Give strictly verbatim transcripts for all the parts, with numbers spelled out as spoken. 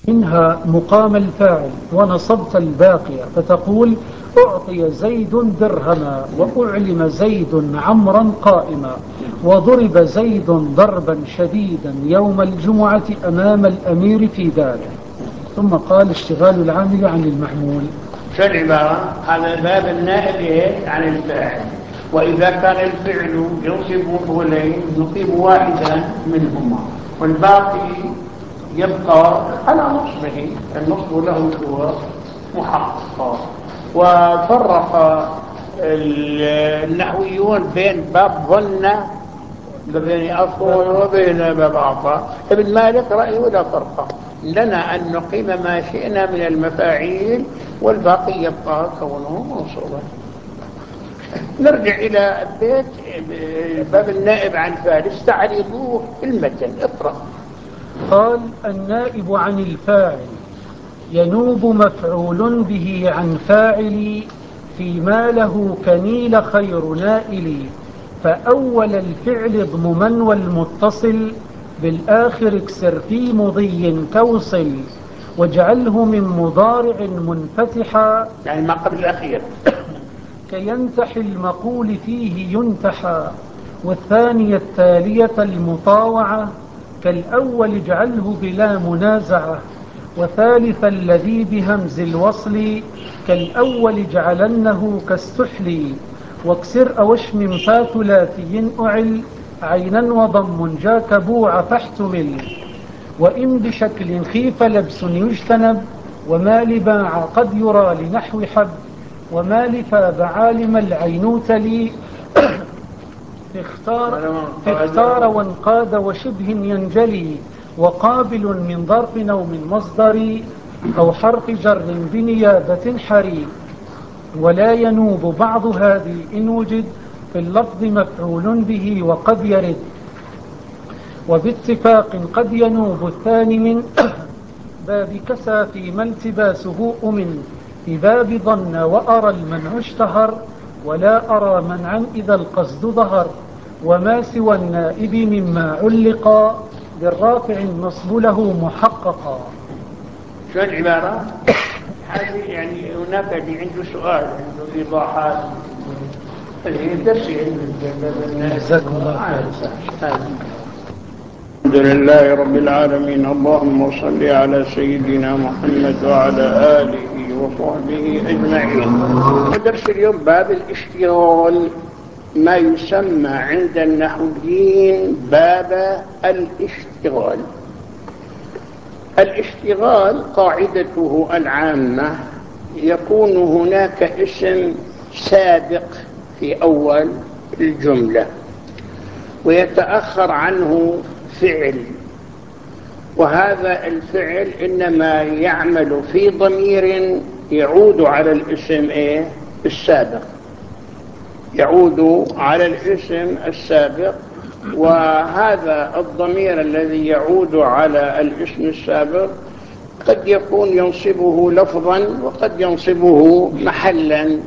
منها مقام الفاعل ونصبت الباقية فتقول أعطي زيد درهما وأعلم زيد عمرا قائما وضرب زيد ضربا شديدا يوم الجمعة أمام الأمير في داره. ثم قال اشتغال العامل عن المعمول. شو العبارة؟ هذا باب النائب عن الفاعل، وإذا كان الفعل ينصب مفعولين نصيب واحدا منهما والباقي يبقى على نصبه، النصب له هو محقق. وفرق النحويون بين باب ظن بين أصول وبين باب أعطى. ابن مالك رأيه لا فرق لنا أن نقيم ما شئنا من المفاعيل والباقي يبقى كونه منصوبا. نرجع إلى البيت باب النائب عن فاعل، استعرضوه في المتن اقرأ. قال النائب عن الفاعل ينوب مفعول به عن فاعل فيما له كميل خير نائل، فأول الفعل اضمما والمتصل بالآخر اكسر في مضي كوصل واجعله من مضارع منفتحا، يعني ما قبل الأخير كينتح المقول فيه ينتحى، والثانية التالية المطاوعة كالأول اجعله بلا منازعة، وثالث الذي بهمز الوصل كالأول اجعلنه كاستحلي، واكسر أوشم فاثلاثي أعل عينا وضم جاك بوع فاحتمل، وإن بشكل خيف لبس يجتنب، وما لباع قد يرى لنحو حب، وما لفاب عالم العينوت لي اختار, اختار وانقاد وشبه ينجلي، وقابل من ظرف أو من مصدر أو حرف جر بنيابة حري، ولا ينوب بعض هذه إن وجد في اللفظ مفعول به وقد يرد، وباتفاق قد ينوب الثاني من باب كسى فيما التباسه أمن، في باب ظن وأرى المنع اشتهر، ولا أرى منعا إذا القصد ظهر، وما سوى النائب مما علق بالرافع النصب له محققا. شو العبارة؟ هذه يعني هناك اللي عنده سؤال عنده إيضاحات هذه تفسير. جزاكم الله خير. الحمد لله رب العالمين، اللهم صل على سيدنا محمد وعلى آله وصحبه أجمعين. ودرس اليوم باب الاشتغال، ما يسمى عند النحويين باب الاشتغال. الاشتغال قاعدته العامة يكون هناك اسم سابق في أول الجملة ويتأخر عنه فعل، وهذا الفعل إنما يعمل في ضمير يعود على الاسم إيه؟ السابق، يعود على الاسم السابق، وهذا الضمير الذي يعود على الاسم السابق قد يكون ينصبه لفظا وقد ينصبه محلا.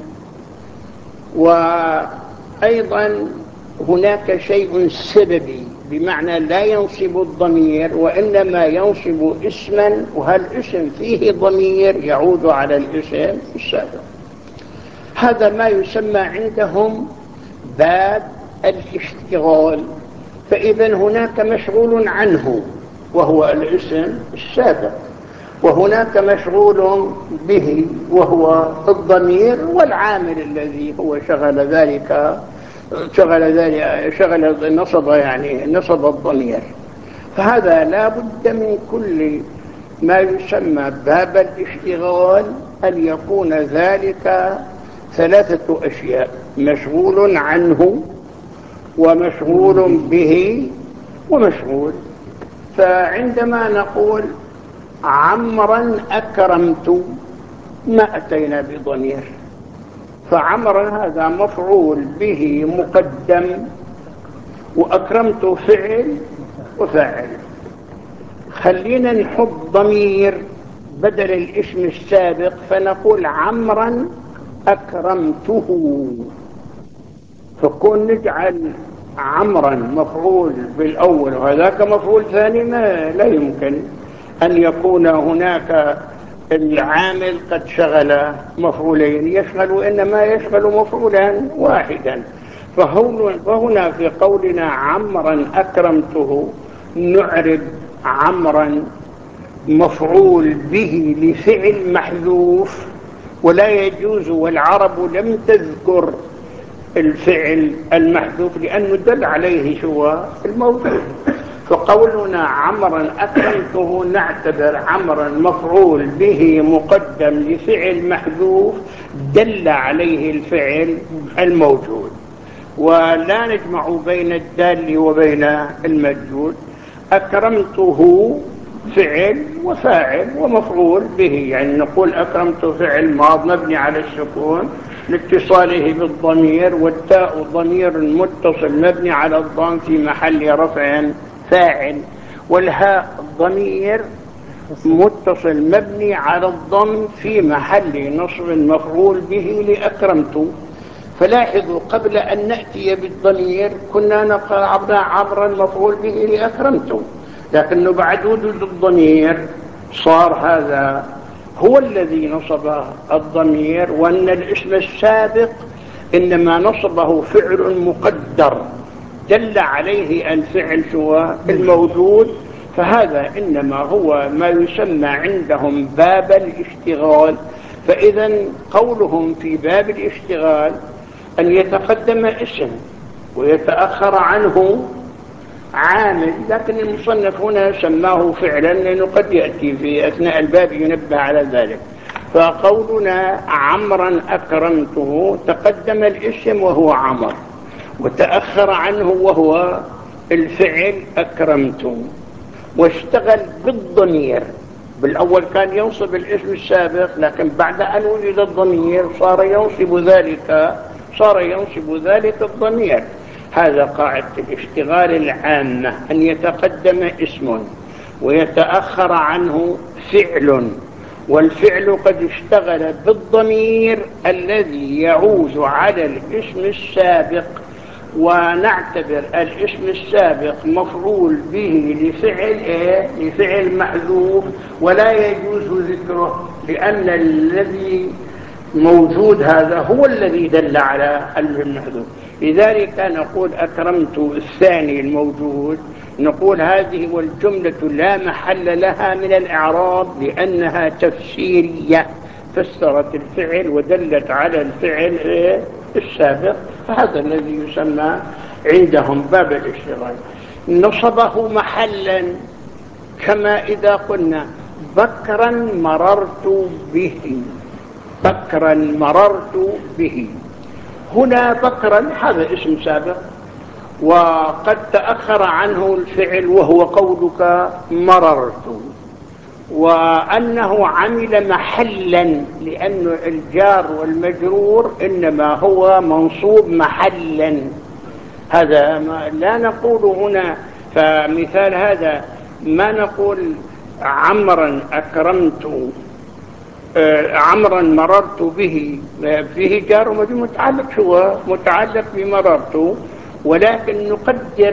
وأيضا هناك شيء سببي، بمعنى لا ينصب الضمير وإنما ينصب اسما، وهالاسم فيه ضمير يعود على الاسم السابق. هذا ما يسمى عندهم باب الاشتغال. فإذا هناك مشغول عنه وهو الاسم السابق، وهناك مشغول به وهو الضمير والعامل الذي هو شغل ذلك شغل ذلك شغل نصب يعني نصب الضمير. فهذا لا بد من كل ما يسمى باب الاشتغال أن يكون ذلك ثلاثة أشياء: مشغول عنه ومشغول به ومشغول. فعندما نقول عمرا أكرمت ما أتينا بضمير، فعمرا هذا مفعول به مقدم، وأكرمت فعل وفاعل. خلينا نحط ضمير بدل الاسم السابق فنقول عمرا أكرمته، فكون نجعل عمرا مفعول بالأول وهذاك مفعول ثاني ما لا يمكن. أن يكون هناك العامل قد شغل مفعولين، يشغل إنما يشغل مفعولا واحدا. فهنا في قولنا عمرا أكرمته نعرب عمرا مفعول به لفعل محذوف، ولا يجوز، والعرب لم تذكر الفعل المحذوف لأنه دل عليه شو الموجود. فقولنا عمرا أكرمته نعتبر عمرا مفعول به مقدم لفعل محذوف دل عليه الفعل الموجود، ولا نجمع بين الدال وبين المجهول. أكرمته فعل وفاعل ومفعول به، يعني نقول أكرمت فعل ماض مبني على السكون لاتصاله بالضمير، والتاء ضمير متصل مبني على الضم في محل رفع فاعل، والهاء ضمير متصل مبني على الضم في محل نصب مفعول به لأكرمت. فلاحظوا قبل أن نأتي بالضمير كنا نقرأ عبرا مفعول به لأكرمت، لكنه بعد وجود الضمير صار هذا هو الذي نصب الضمير، وأن الاسم السابق إنما نصبه فعل مقدر دل عليه الفعل سوى الموجود. فهذا إنما هو ما يسمى عندهم باب الاشتغال. فإذا قولهم في باب الاشتغال أن يتقدم اسم ويتأخر عنه عامل، لكن المصنف هنا سماه فعلا لأنه قد يأتي في أثناء الباب ينبه على ذلك. فقولنا عمرا أكرمته تقدم الاسم وهو عمر، وتأخر عنه وهو الفعل أكرمته، واشتغل بالضمير. بالأول كان ينصب الاسم السابق، لكن بعد أن وجد الضمير صار ينصب ذلك صار ينصب ذلك الضمير. هذا قاعدة الاشتغال العامة، أن يتقدم اسم ويتأخر عنه فعل، والفعل قد اشتغل بالضمير الذي يعود على الاسم السابق، ونعتبر الاسم السابق مفعول به لفعل ايه؟ لفعل محذوف، ولا يجوز ذكره لأن الذي موجود هذا هو الذي دل على المحذوف. لذلك نقول أكرمت الثاني الموجود، نقول هذه والجملة لا محل لها من الإعراب لأنها تفسيرية، فسرت الفعل ودلت على الفعل السابق. فهذا الذي يسمى عندهم باب الاشتغال. نصبه محلا، كما إذا قلنا بكرا مررت به، بكرا مررت به. هنا بكرا هذا اسم سابق وقد تأخر عنه الفعل وهو قولك مررت، وأنه عمل محلا لأن الجار والمجرور إنما هو منصوب محلا. هذا ما لا نقول هنا. فمثال هذا ما نقول عمرا أكرمت عمرا مررت به، فيه جار ومجرور متعلق شو متعلق بمررت، ولكن نقدر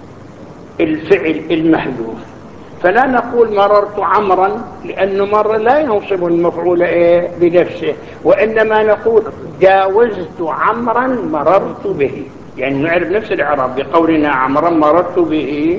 الفعل المحذوف. فلا نقول مررت عمرا لأنه مر لا ينصب المفعول إيه بنفسه، وإنما نقول جاوزت عمرا مررت به، يعني نعرف نفس الإعراب بقولنا عمرا مررت به،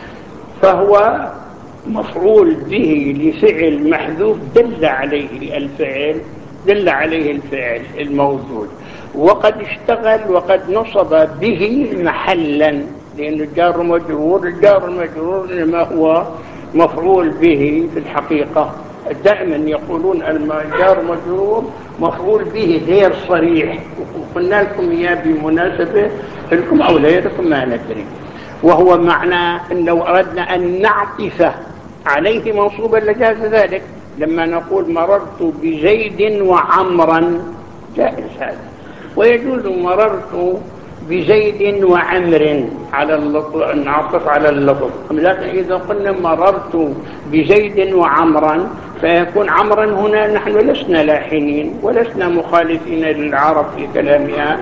فهو مفعول به لفعل محذوف دل عليه الفعل دل عليه الفعل الموجود، وقد اشتغل وقد نصب به محلا لأن الجار مجرور. الجار المجرور إنما هو مفعول به في الحقيقة. دائما يقولون الجار مجرور مفعول به غير صريح، وقلنا لكم إياه بمناسبة لكم أو غيركم ما ندري، وهو معنى أن لو أردنا أن نعطف عليه منصوبا لجاز ذلك. لما نقول مررت بزيد وعمرا جائز هذا، ويجوز مررت بزيد وعمر على اللفظ، نعطف على اللفظ. لكن إذا قلنا مررت بزيد وعمرا فيكون عمرا هنا نحن لسنا لاحنين ولسنا مخالفين للعرب في كلامها،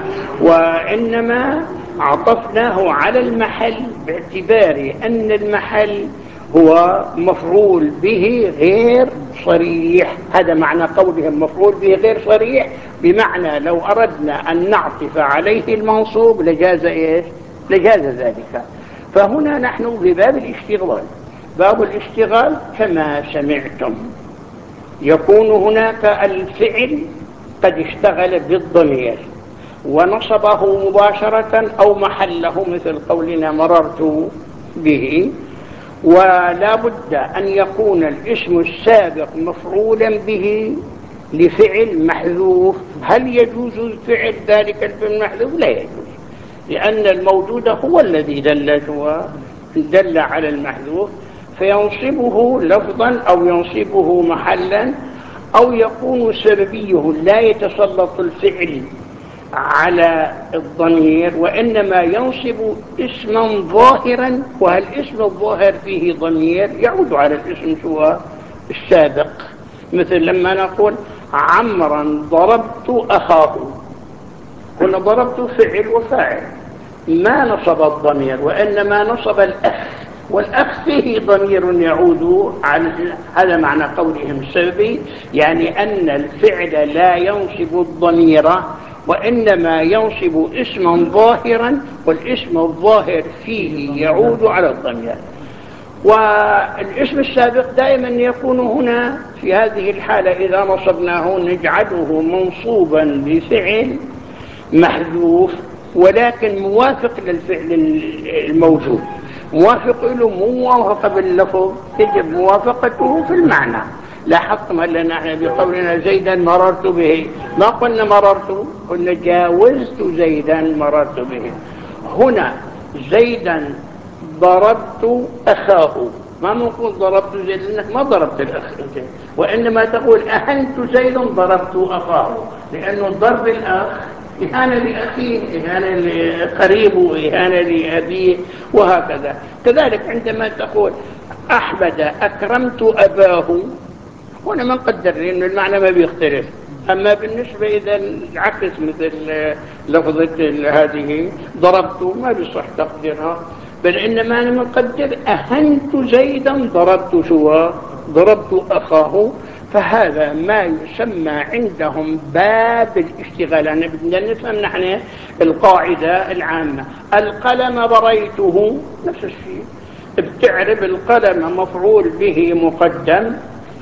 وإنما عطفناه على المحل باعتبار أن المحل هو مفعول به غير صريح. هذا معنى قولهم مفعول به غير صريح، بمعنى لو أردنا أن نعطف عليه المنصوب لجاز إيش؟ لجاز ذلك. فهنا نحن في باب الاشتغال. باب الاشتغال كما سمعتم يكون هناك الفعل قد اشتغل بالضمير ونصبه مباشرة أو محله، مثل قولنا مررت به، ولا بد أن يكون الاسم السابق مفعولا به لفعل محذوف. هل يجوز الفعل ذلك الفعل المحذوف؟ لا يجوز، لأن الموجود هو الذي دل دل على المحذوف، فينصبه لفظا أو ينصبه محلا، أو يكون سببيه لا يتسلط الفعل على الضمير وإنما ينصب اسما ظاهرا، وهالاسم الظاهر فيه ضمير يعود على الاسم سوى السابق. مثل لما نقول عمرا ضربت أخاه، هنا ضربت فعل وفاعل ما نصب الضمير وإنما نصب الأخ، والأخ فيه ضمير يعود على هذا معنى قولهم السببي، يعني أن الفعل لا ينصب الضمير وإنما ينصب اسما ظاهرا، والاسم الظاهر فيه يعود على الضمير. والاسم السابق دائما يكون هنا في هذه الحالة إذا نصبناه نجعله منصوبا بفعل محذوف ولكن موافق للفعل الموجود، موافق له مو موافقة باللفظ، تجب موافقته في المعنى. لاحظتم أن نحن بقولنا زيدا مررت به ما قلنا مررت، قلنا جاوزت زيدا مررت به. هنا زيدا ضربت أخاه، ما نقول ضربت زيدا لأنك ما ضربت الأخ انت، وإنما تقول أهنت زيدا ضربت أخاه، لأنه ضرب الأخ إهانة لأخيه، إهانة لقريبه، إهانة لأبيه، وهكذا. كذلك عندما تقول أحمد أكرمت أباه، هنا ما نقدر لأن المعنى ما بيختلف. أما بالنسبة إذا العكس مثل لفظة هذه ضربت ما بيصح تقديرها، بل إنما أنا نقدر أهنت زيدا ضربت شو ضربت أخاه. فهذا ما يسمى عندهم باب الاشتغال. يعني بدنا نفهم نحن القاعدة العامة. القلم بريته نفس الشيء، بتعرف القلم مفعول به مقدم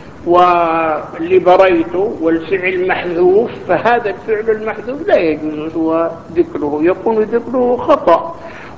واللي بريته والفعل محذوف، فهذا الفعل المحذوف لا يجوز هو ذكره، يكون ذكره خطأ.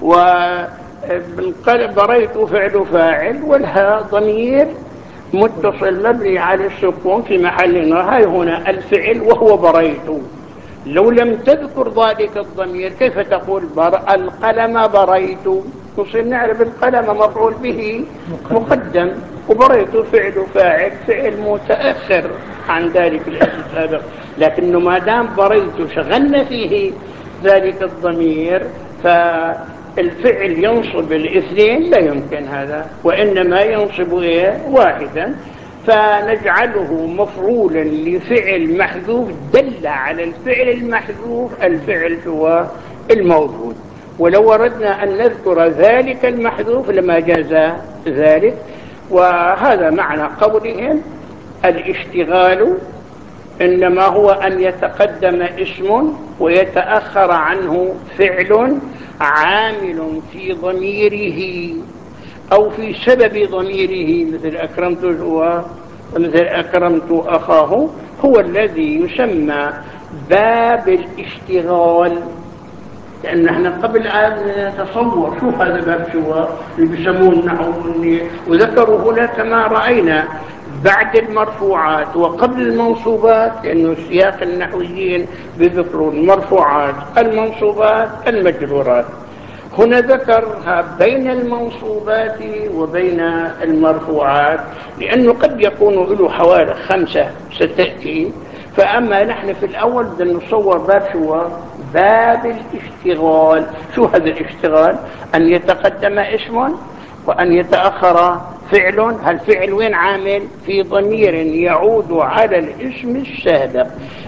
والقلم بريته فعل فاعل والها ضمير متصل مبني على السكون في محل هاي هنا الفعل وهو بريته. لو لم تذكر ذلك الضمير كيف تقول بر... القلم بريت؟ نصير نعرف القلم مفعول به مقدم وبريت فعل فاعل فعل متأخر عن ذلك الاسم السابق، لكنه ما دام بريت شغلنا فيه ذلك الضمير فالفعل ينصب الاثنين، لا يمكن هذا، وإنما ينصب إيه؟ واحدا. فنجعله مفعولا لفعل محذوف دل على الفعل المحذوف الفعل هو الموجود. ولو أردنا أن نذكر ذلك المحذوف لما جاز ذلك. وهذا معنى قولهم الاشتغال إنما هو أن يتقدم اسم ويتأخر عنه فعل عامل في ضميره أو في سبب ضميره، مثل أكرمت هو مثل أكرمت أخاه، هو الذي يسمى باب الاشتغال. لأن احنا قبل أن نتصور شو هذا باب شو اللي بيسموه النحو، وذكروا هنا كما رأينا بعد المرفوعات وقبل المنصوبات، لأنه سياق النحويين بذكروا المرفوعات المنصوبات المجرورات. هنا ذكرها بين المنصوبات وبين المرفوعات لأنه قد يكون له حوالي خمسة ستأتي. فأما نحن في الأول بدنا نصور باب شو باب الاشتغال. شو هذا الاشتغال؟ أن يتقدم اسم وأن يتأخر فعل. هالفعل وين عامل؟ في ضمير يعود على الاسم السابق.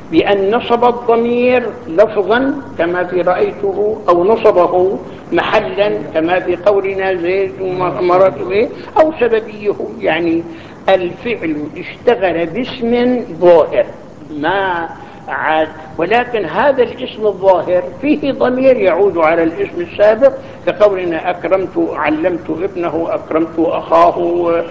بأن نصب الضمير لفظا كما في رأيته، أو نصبه محلا كما في قولنا زيد ومررت به، أو سببيه يعني الفعل اشتغل باسم ظاهر ما عاد، ولكن هذا الاسم الظاهر فيه ضمير يعود على الاسم السابق، كقولنا أكرمت علمت ابنه، أكرمت أخاه،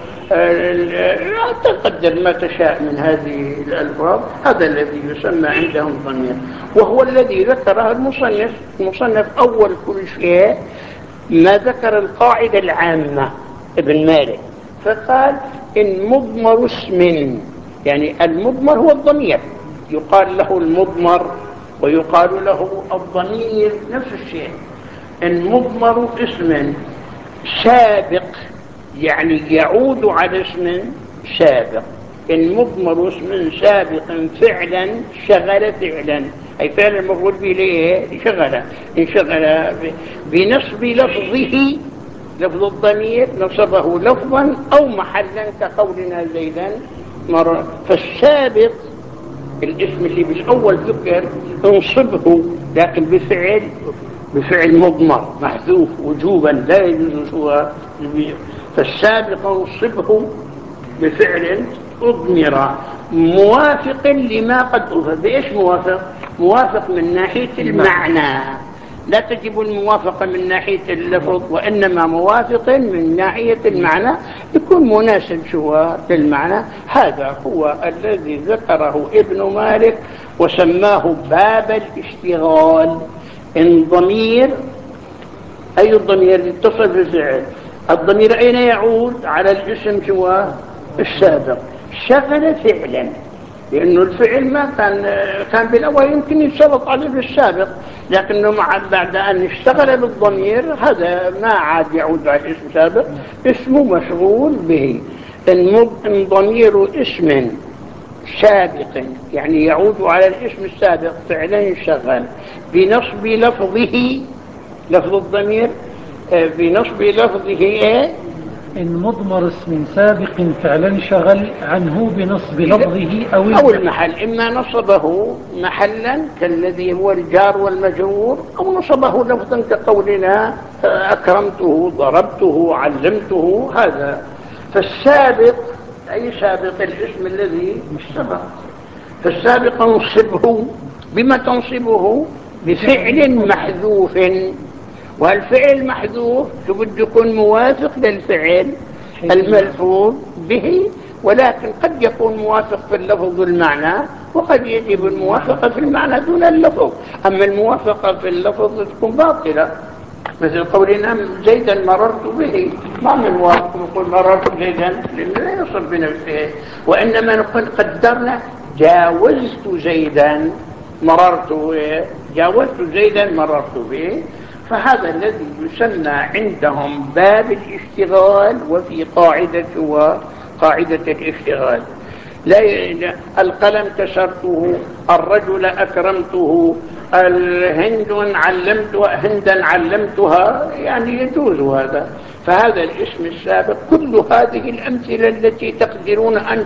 تقدر ما تشاء من هذه الألفاظ. هذا الذي يسمى عندهم ضمير، وهو الذي ذكره المصنف. المصنف أول كل شيء ما ذكر القاعدة العامة ابن مالك، فقال إن مضمر اسم، يعني المضمر هو الضمير، يقال له المضمر ويقال له الضمير نفس الشيء. إن مضمر اسم سابق يعني يعود على اسم سابق، إن مضمر اسم سابق فعلا شغل فعلا، أي فعلا المفعول به ليه شغل، انشغل بنصب لفظه، لفظ الضمير نصبه لفظا أو محلا كقولنا زيدا مرة. فالسابق الاسم اللي بالأول ذكر انصبه لكن بفعل بفعل مضمر محذوف وجوبا لا يجوز سوى. فالسابق انصبه بفعل أضمر موافق لما قد أضمر. بإيش موافق؟ موافق من ناحية المعنى، لا تجب الموافقة من ناحية اللفظ، وإنما موافق من ناحية المعنى، يكون مناسب شوى للمعنى. هذا هو الذي ذكره ابن مالك وسماه باب الاشتغال. إن ضمير، أي الضمير يتصل بالفعل، الضمير أين يعود؟ على الاسم شوى السابق، شغل فعلا، لأنه الفعل ما كان كان بالأول يمكن يتسلط عليه بالسابق، لكنه مع بعد أن اشتغل بالضمير هذا ما عاد يعود على الاسم السابق، اسمه مشغول به. إن ضمير اسم سابق يعني يعود على الاسم السابق فعلا يشغل بنصب لفظه، لفظ الضمير بنصب لفظه ايه؟ إن مضمر اسم سابق فعلا شغل عنه بنصب لفظه أو, أو المحل، إما نصبه محلا كالذي هو الجار والمجرور، أو نصبه لفظا كقولنا أكرمته ضربته علمته. هذا فالسابق أي سابق الاسم الذي سبق، فالسابق نصبه بما تنصبه بفعل محذوف، والفعل محذوف بده يكون موافق للفعل الملفوظ به، ولكن قد يكون موافق في اللفظ والمعنى، وقد يجب الموافقة في المعنى دون اللفظ. أما الموافقة في اللفظ تكون باطلة، مثل قولنا زيدا مررت به، ما من موافق نقول مررت زيدا لأنه لا يصل بنفسه، وإنما نقول قدرنا جاوزت زيدا مررت، جاوزت زيدا مررت به. فهذا الذي يسمى عندهم باب الاشتغال، وفي قاعدة وقاعدة الاشتغال. لا القلم كسرته، الرجل أكرمته، الهند علمتها، هندا علمتها، يعني يجوز هذا. فهذا الاسم السابق كل هذه الأمثلة التي تقدرون أن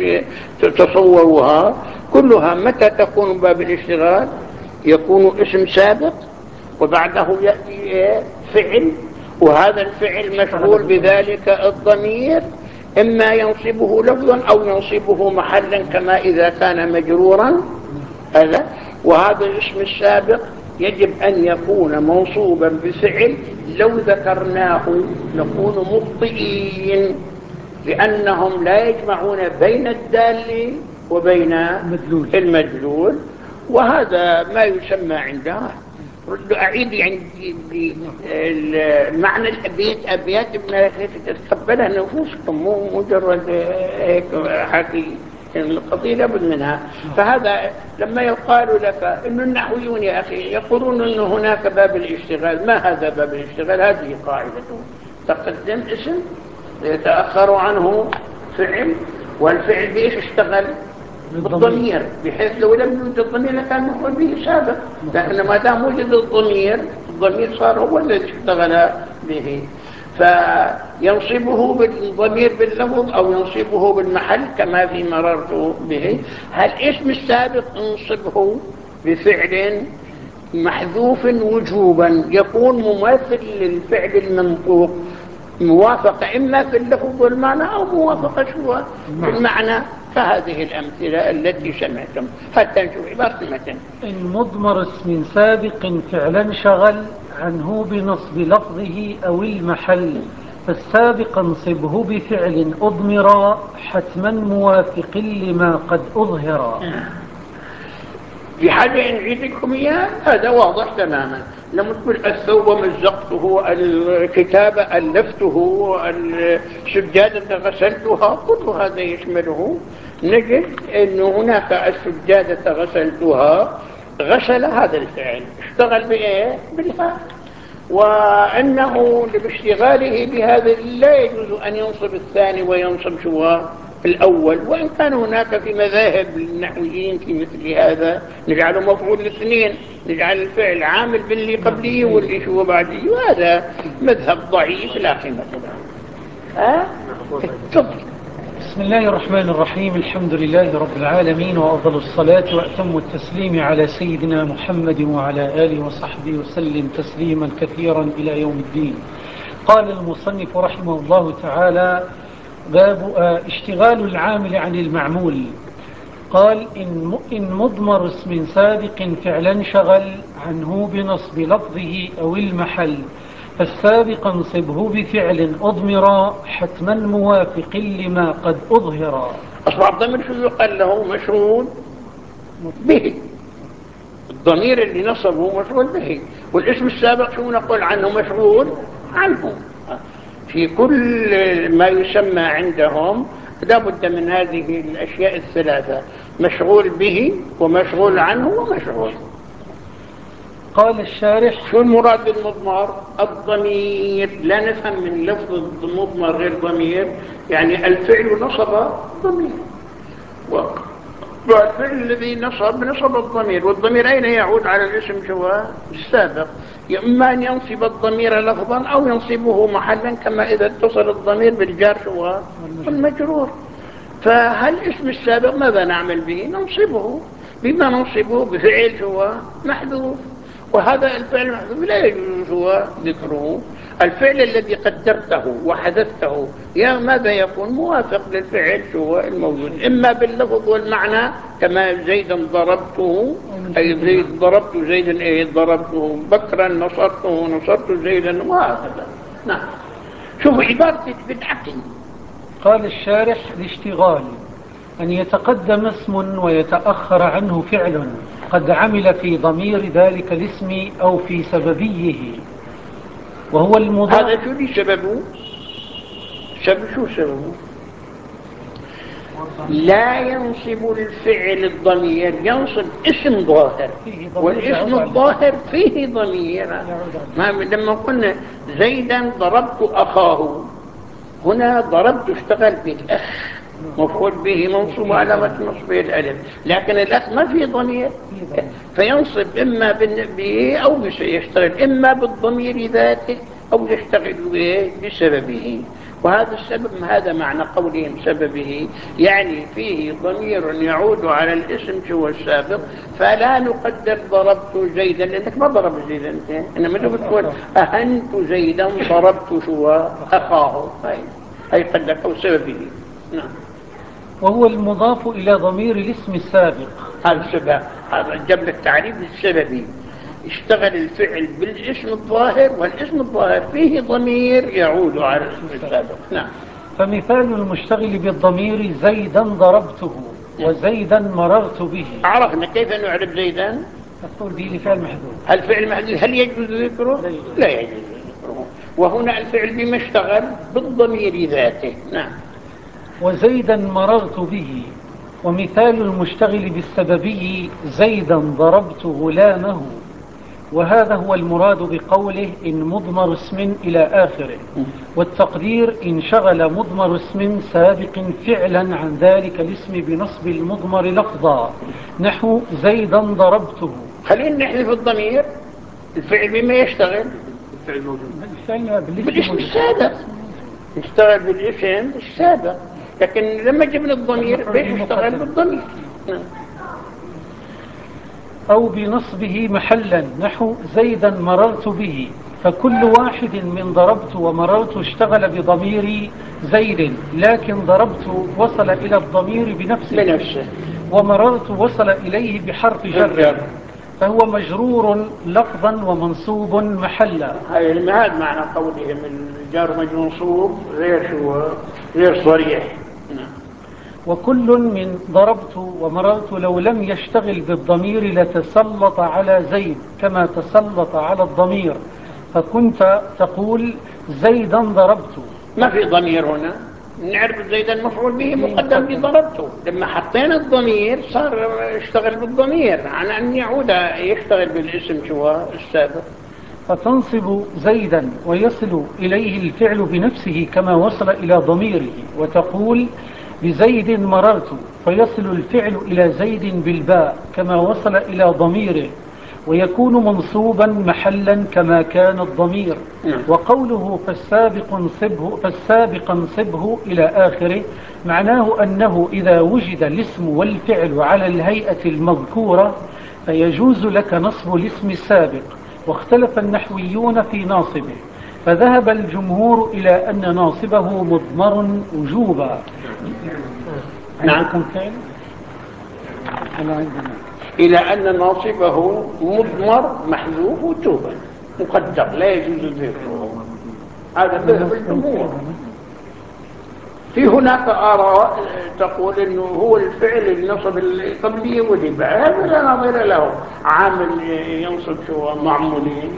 تتصوروها كلها متى تكون باب الاشتغال؟ يكون اسم سابق وبعده يأتي فعل، وهذا الفعل مشغول بذلك الضمير، إما ينصبه لفظا أو ينصبه محلا كما إذا كان مجرورا هذا. وهذا الاسم السابق يجب أن يكون منصوبا بفعل، لو ذكرناه نكون مخطئين، لأنهم لا يجمعون بين الدال وبين المدلول، وهذا ما يسمى عندها. أعيد عندي معنى الأبيات، أبيات ابن تتقبلها نفوسكم، مو مجرد هيك حكي، القضية لابد منها. فهذا لما يقال لك إن النحويون يا أخي يقولون أن هناك باب الاشتغال، ما هذا باب الاشتغال؟ هذه قاعدته، تقدم اسم يتأخر عنه فعل، والفعل بإيش اشتغل؟ بالضمير، بحيث لو لم يوجد الضمير لكان مفعول به سابق، لكن ما دام وجد الضمير، الضمير صار هو الذي اشتغل به. فينصبه بالضمير باللفظ أو ينصبه بالمحل كما في مررت به. هل اسم السابق انصبه بفعل محذوف وجوبا يكون مماثل للفعل المنطوق، موافقة إما في اللفظ والمعنى أو موافقة شو في المعنى، فهذه الأمثلة التي سمعتم. حتى نشوف عبارة المتن. إن مضمر اسم سابق فعلا شغل عنه بنصب لفظه أو المحل، فالسابق انصبه بفعل أضمر حتما موافق لما قد أظهر. في حاجة نعيد لكم إياه، هذا واضح تماما. لما تقول الثوب مزقته، الكتاب ألفته، السجادة غسلتها، كل هذا يشمله. نجد أن هناك السجادة غسلتها، غسل هذا الفعل، اشتغل بإيه؟ بالفاء، وأنه باشتغاله بهذا لا يجوز أن ينصب الثاني وينصب شو الأول، وإن كان هناك في مذاهب النحويين في مثل هذا نجعله مفعول الاثنين، نجعل الفعل عامل باللي قبليه واللي شو بعديه، وهذا مذهب ضعيف لا قيمة له. أه؟ تفضل. بسم الله الرحمن الرحيم. الحمد لله رب العالمين، وأفضل الصلاة وأتم التسليم على سيدنا محمد وعلى آله وصحبه وسلم تسليما كثيرا إلى يوم الدين. قال المصنف رحمه الله تعالى: باب اشتغال العامل عن المعمول. قال: إن مضمر اسم سابق فعلا شغل عنه بنصب لفظه أو المحل، فالسابق انصبه بفعل أضمر حتما موافق لما قد أظهر. أصبح الضمير شو يقال له؟ مشغول به. الضمير اللي نصبه مشغول به، والاسم السابق شو نقول عنه؟ مشغول عنه. في كل ما يسمى عندهم لا بد من هذه الأشياء الثلاثة: مشغول به ومشغول عنه ومشغول. قال الشارح: شو المراد بالمضمر؟ الضمير. لا نفهم من لفظ المضمر غير ضمير، يعني الفعل نصب ضمير، والفعل الذي نصب نصب الضمير، والضمير أين يعود؟ على الاسم شو السابق. إما أن ينصب الضمير لفظا أو ينصبه محلا، كما إذا اتصل الضمير بالجار شو والمجرور. فهل اسم السابق ماذا نعمل به؟ ننصبه. بما ننصبه؟ بفعل شو محذوف، وهذا الفعل المحذوف لا يجوز هو ذكره. الفعل الذي قدرته وحذفته يا ماذا يكون؟ موافق للفعل شو الموجود، إما باللفظ والمعنى كما زيدا ضربته، أي زيد ضربت زيدا، أي ضربته بكرا، نصرته نصرت زيدا، وهكذا. نعم. شوفوا عبارة بالعقل. قال الشارح: الاشتغال أن يتقدم اسم ويتأخر عنه فعل قد عمل في ضمير ذلك الاسم أو في سببيه، وهو المضاف. هذا شو لي سببه؟ سبب شو سببه؟ لا ينصب الفعل الضمير، ينصب اسم ظاهر، والاسم الظاهر فيه ضمير. ما لما قلنا زيدا ضربت أخاه، هنا ضربت اشتغل بالأخ، مفعول به منصوب علامة نصبه الألف، لكن الأخ ما فيه ضمير، فينصب إما به أو يشتغل إما بالضمير ذاته أو يشتغل به بسببه. وهذا السبب، هذا معنى قولهم سببه، يعني فيه ضمير يعود على الاسم شو السابق، فلا نقدر ضربت زيدا، لأنك ما ضرب زيدا انت، إنما تقول أهنت زيدا ضربت شو أخاه، هاي قد أو سببه. نعم. وهو المضاف إلى ضمير الاسم السابق. هذا السبب، هذا جاب التعريف بالسببي. اشتغل الفعل بالاسم الظاهر، والاسم الظاهر فيه ضمير يعود على الاسم السابق. نعم. فمثال المشتغل بالضمير: زيدا ضربته وزيدا مررت به. عرفنا كيف نعرف زيدا؟ تقول به لفعل محذوف. هل فعل محذوف هل يجوز ذكره؟ لا يجوز ذكره. وهنا الفعل بما اشتغل بالضمير ذاته. نعم. وزيدا مررت به. ومثال المشتغل بالسببي: زيدا ضربت غلامه. وهذا هو المراد بقوله إن مضمر اسم إلى آخره. والتقدير: إن شغل مضمر اسم سابق فعلا عن ذلك الاسم بنصب المضمر لفظا، نحو زيدا ضربته. خلينا نحذف الضمير، الفعل بما يشتغل الفعل موجود؟ بالفعل بالاسم السابق يشتغل بالاسم السابق، لكن لما جبنا الضمير بيشتغل بالضمير. أو بنصبه محلا نحو زيدا مررت به، فكل واحد من ضربت ومررت اشتغل بضمير زيد، لكن ضربت وصل إلى الضمير بنفسه, بنفسه ومررت وصل إليه بحرف جر، فهو مجرور لفظا ومنصوب محلا. هذا معنى قولهم الجار منصوب غير شو غير صريح. وكل من ضربت ومررت لو لم يشتغل بالضمير لتسلط على زيد كما تسلط على الضمير، فكنت تقول زيدا ضربت. ما في ضمير هنا، نعرف زيدا مفعول به مقدم بضربته، لما حطينا الضمير صار يشتغل بالضمير عن أن يعود يشتغل بالاسم شو السابق. فتنصب زيدا ويصل إليه الفعل بنفسه كما وصل إلى ضميره، وتقول بزيد مررت، فيصل الفعل إلى زيد بالباء كما وصل إلى ضميره، ويكون منصوبا محلا كما كان الضمير. وقوله فالسابق انصبه, فالسابق انصبه إلى آخره معناه أنه إذا وجد الاسم والفعل على الهيئة المذكورة فيجوز لك نصب الاسم السابق. واختلف النحويون في ناصبه، فذهب الجمهور إلى أن ناصبه مضمر وجوبا. عندكم فعل؟ عندنا إلى أن ناصبه مضمر محذوف وجوبا مقدر لا يجوز ذكره. هذا مذهب الجمهور. في هناك آراء تقول إنه هو الفعل النصب القبلي وجب، هذا لا نظير له، عامل ينصب شو معمولين.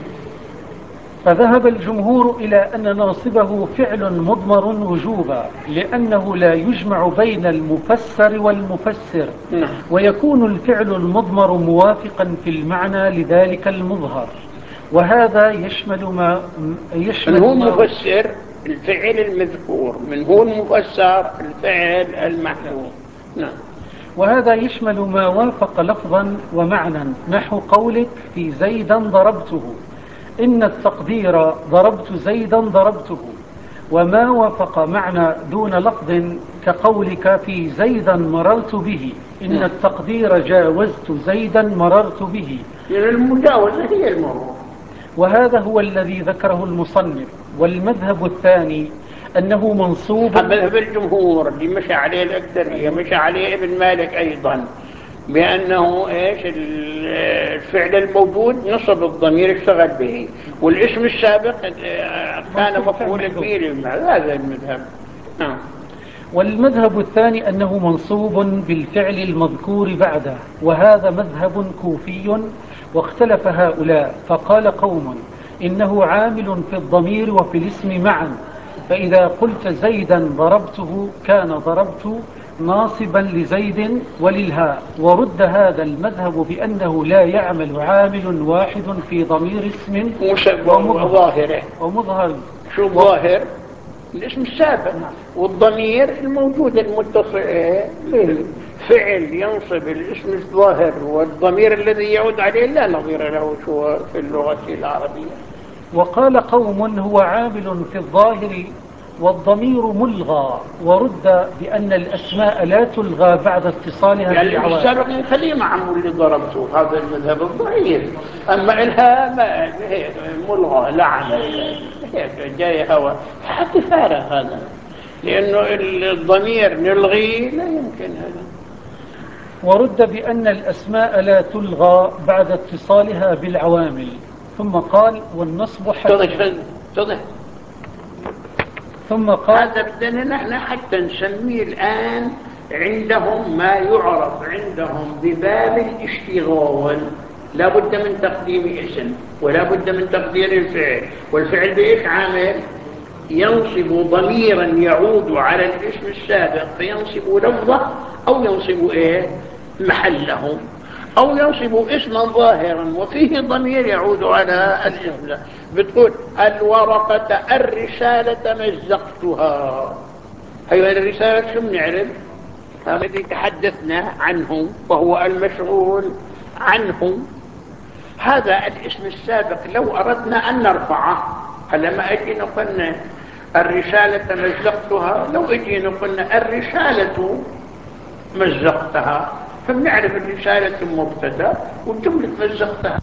فذهب الجمهور إلى أن ناصبه فعل مضمر وجوبا، لأنه لا يجمع بين المفسر والمفسر، ويكون الفعل المضمر موافقا في المعنى لذلك المظهر. وهذا يشمل ما يشمل من هو ما المفسر الفعل المذكور، من هو المفسر الفعل المحذوف. نعم. وهذا يشمل ما وافق لفظا ومعنى نحو قولك في زيدا ضربته، إن التقدير ضربت زيدا ضربته. وما وافق معنى دون لفظ كقولك في زيدا مررت به، إن التقدير جاوزت زيدا مررت به. يعني المجاوزة هي المرور. وهذا هو الذي ذكره المصنف. والمذهب الثاني أنه منصوب. مذهب الجمهور اللي مشى عليه الأكثرية مشى عليه ابن مالك أيضا، بأنه إيش الفعل الموجود نصب الضمير اشتغل به، والاسم السابق كان مفعولا به. هذا المذهب. نعم. والمذهب الثاني أنه منصوب بالفعل المذكور بعده، وهذا مذهب كوفي. واختلف هؤلاء فقال قوم إنه عامل في الضمير وفي الاسم معا، فإذا قلت زيدا ضربته كان ضربت ناصبا لزيد وللهاء. ورد هذا المذهب بأنه لا يعمل عامل واحد في ضمير اسم ومظاهره ومظهر. شو الظاهر؟ الاسم السابق. والضمير الموجود المتصل فعل ينصب الاسم الظاهر، والضمير الذي يعود عليه لا نظير له شو في اللغة العربية. وقال قوم هو عامل في الظاهر والضمير ملغى، ورد بأن الأسماء لا تلغى بعد اتصالها يعني بالعوامل. السابق خليه معمول اللي ضربته، هذا المذهب الضعيف. أما إلها ملغى لا عمل، جاي هوا حتى فارغ هذا، لأنه الضمير نلغي لا يمكن هذا. ورد بأن الأسماء لا تلغى بعد اتصالها بالعوامل. ثم قال والنصب حتى تضح. ثم قال هذا بدنا نحن حتى نسميه الآن عندهم ما يعرف عندهم بباب الاشتغال، لا بد من تقديم اسم ولا بد من تقدير الفعل، والفعل بإيش عامل؟ ينصب ضميرا يعود على الاسم السابق فينصب لفظه، أو ينصب إيه محله، أو ينصب اسما ظاهرا وفيه ضمير يعود على الاسم. بتقول الورقة الرسالة مزقتها، هي الرسالة شو بنعرف؟ الذي تحدثنا عنه وهو المشغول عنه. هذا الاسم السابق لو أردنا أن نرفعه هلا ما اجينا قلنا الرسالة مزقتها، لو اجينا قلنا الرسالة مزقتها، فبنعرف الرسالة مبتدا والجملة مزقتها.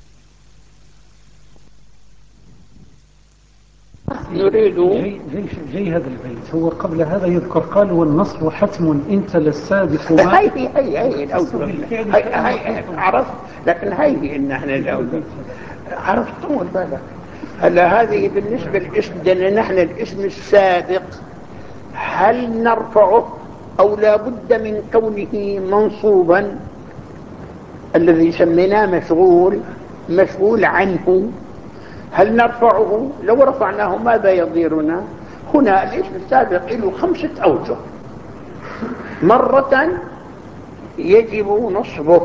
نريد جي, جي, جي هذا البيت هو قبل هذا يذكر قال والنصر حتم انت للسابق ما هاي هي هي الأوجه هي هي عرفت، لكن هي إن احنا الأوجه عرفت. طول بالك هلا هذه بالنسبة للاسم ده، نحن الاسم السابق هل نرفعه أو لا بد من كونه منصوبا؟ الذي سميناه مشغول مشغول عنه، هل نرفعه؟ لو رفعناه ماذا يضيرنا؟ هنا الاسم السابق له خمسة أوجه. مرة يجب نصبه،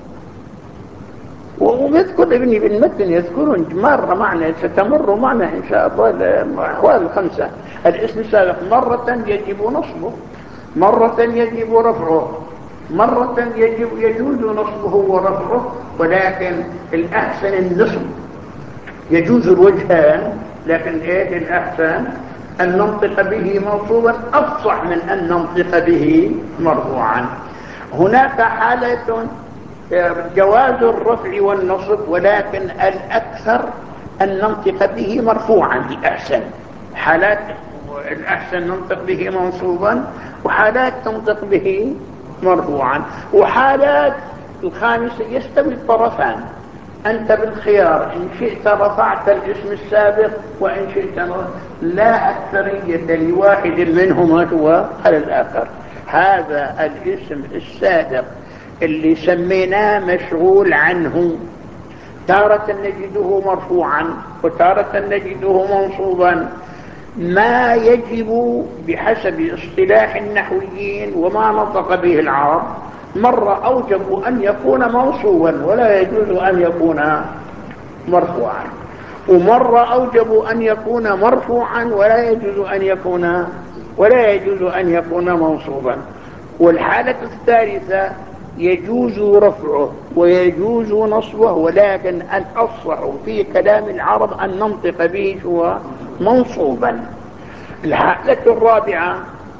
ويذكر ابني بالمتن يذكرون مرة معنا ستمر معنا إن شاء الله الأحوال الخمسة. الاسم السابق مرة يجب نصبه، مرة يجب رفعه، مرة يجب يجوز نصبه ورفعه، ولكن الأحسن النصب. يجوز الوجهان، لكن ايه الأحسن؟ أن ننطق به منصوبا أفصح من أن ننطق به مرفوعا. هناك حالة جواز الرفع والنصب، ولكن الأكثر أن ننطق به مرفوعا الأحسن. حالات الأحسن ننطق به منصوبا، وحالات تنطق به مرفوعا، وحالات الخامسة يستوي الطرفان. أنت بالخيار، إن شئت رفعت الاسم السابق وإن شئت لا أكثرية لواحد منهما هو على الآخر. هذا الاسم السابق اللي سميناه مشغول عنه تارة نجده مرفوعا وتارة نجده منصوبا، ما يجب بحسب اصطلاح النحويين وما نطق به العرب. مرة أوجب أن يكون منصوبا ولا يجوز أن يكون مرفوعا، ومرة أوجب أن يكون مرفوعا ولا يجوز أن يكون ولا يجوز أن يكون منصوبا. والحالة الثالثة يجوز رفعه ويجوز نصبه، ولكن الأفصح في كلام العرب أن ننطق به شو منصوبا. الحالة الرابعة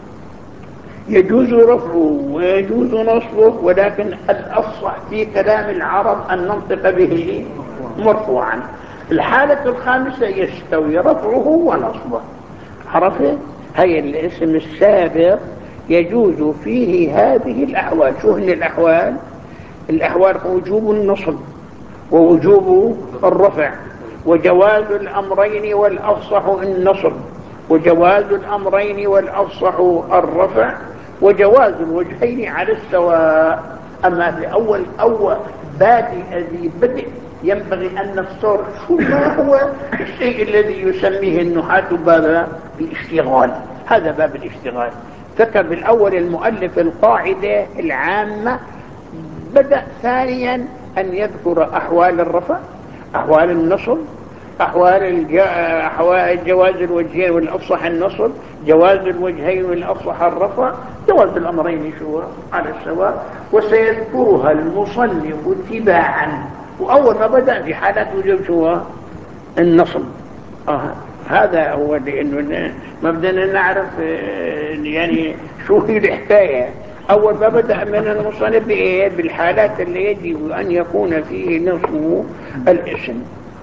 يجوز رفعه ويجوز نصبه، ولكن الأفصح في كلام العرب أن ننطق به مرفوعا. الحالة الخامسة يستوي رفعه ونصبه. عرفت؟ هي الاسم السابق يجوز فيه هذه الأحوال. شو هن الأحوال؟ الأحوال وجوب النصب ووجوب الرفع وجواز الأمرين والأفصح النصب وجواز الأمرين والأفصح الرفع وجواز الوجهين على السواء. أما في أول أول بادئ ذي بدء ينبغي أن نفسر شو ما هو الشيء الذي يسميه النحاة باب الاشتغال. هذا باب الاشتغال. ذكر بالأول المؤلف القاعدة العامة، بدأ ثانيا أن يذكر أحوال الرفع، أحوال النصب، أحوال أحوال جواز الوجهين والأفصح النصب، جواز الوجهين والأفصح الرفع، جواز الأمرين شو على السواء، وسيذكرها المصنف اتباعا. وأول ما بدأ في حالات وجوب شو النصب. آه. هذا هو لأنه ما بدنا نعرف يعني شو هي الحكاية. أول ما بدأ من المصنف بالحالات اللي يجب أن يكون فيه نصب الاسم.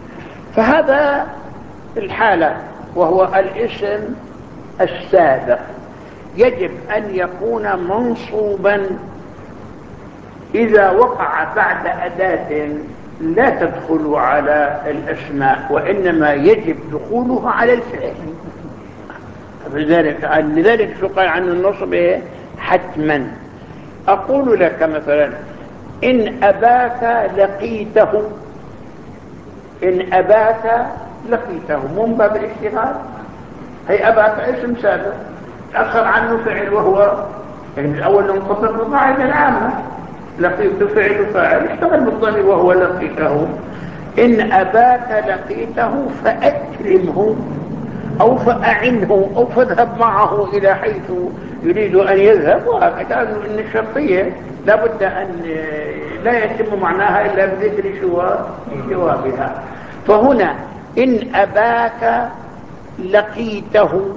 فهذا الحالة وهو الاسم السابق يجب أن يكون منصوبا إذا وقع بعد أداة لا تدخل على الأسماء، وإنما يجب دخوله على الفعل. لذلك لذلك شو قال عن النصب حتما. أقول لك مثلا إن أباك لقيته، إن أباك لقيته من باب الاشتغال. هي أباك اسم سابق أخر عنه فعل، وهو يعني الأول ننطبق بالقاعدة العامة لقيت فعل فاعل اشتغل بالضمير وهو لقيته. إن أباك لقيته فأكرمه أو فأعنه أو فاذهب معه إلى حيث يريد أن يذهب. وهكذا إن الشرطية لابد أن لا يتم معناها إلا بذكر شو جوابها. فهنا إن أباك لقيته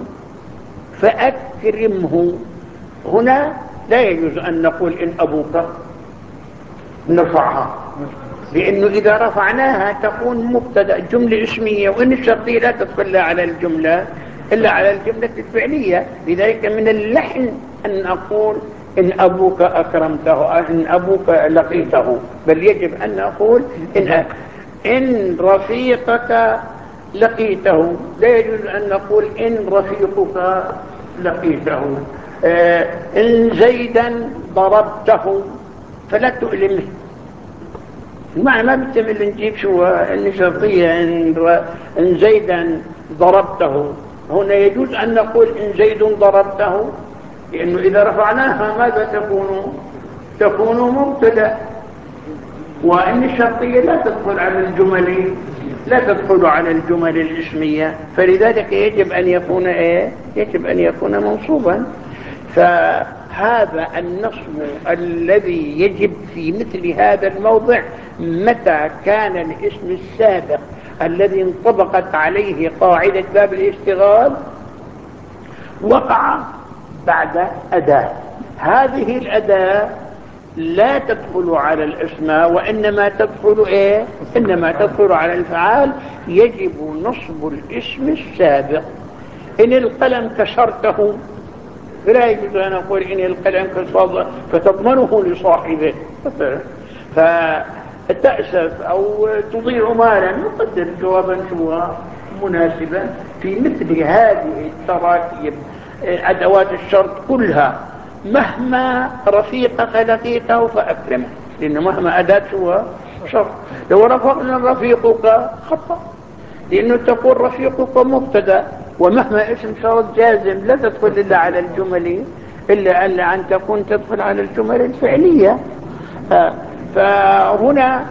فأكرمه. هنا لا يجوز أن نقول إن أبوك، نرفعها، لأنه إذا رفعناها تكون مبتدأ جملة اسمية، وإن الشرطية لا تدخل على الجملة إلا على الجملة الفعلية. لذلك من اللحن أن أقول إن أبوك أكرمته، إن أبوك لقيته، بل يجب أن أقول إن, إن رفيقك لقيته. لا يجوز أن نقول إن رفيقك لقيته. آه إن زيدا ضربته فلا تؤلمه. المعنى ما بتمل نجيب شو إن شرطية إن, إن زيدا ضربته. هنا يجوز أن نقول إن زيد ضربته، لأنه إذا رفعناها ماذا تكون؟ تكون مبتدأ، وإن الشرطية لا تدخل على الجمل، لا تدخل على الجمل الاسمية، فلذلك يجب أن يكون إيه؟ يجب أن يكون منصوبا. فهذا النصب الذي يجب في مثل هذا الموضع متى كان الاسم السابق الذي انطبقت عليه قاعدة باب الاشتغال وقع بعد أداة. هذه الأداة لا تدخل على الاسماء، وإنما تدخل إيه؟ إنما تدخل على الفعال. يجب نصب الاسم السابق. إن القلم كسرته فلا يجوز أن أقول إن القلم كسرته فتضمنه لصاحبه، فتأسف أو تضيع مالا، نقدر جوابا شو مناسبا في مثل هذه التراكيب. أدوات الشرط كلها مهما رفيقك لقيته فأكرمه، لأنه مهما أداة شو شرط. لو رفقنا رفيقك خطأ، لأنه تقول رفيقك مبتدأ، ومهما اسم شرط جازم لا تدخل إلا على الجمل، إلا إلا أن تكون تدخل على الجمل الفعلية. فهنا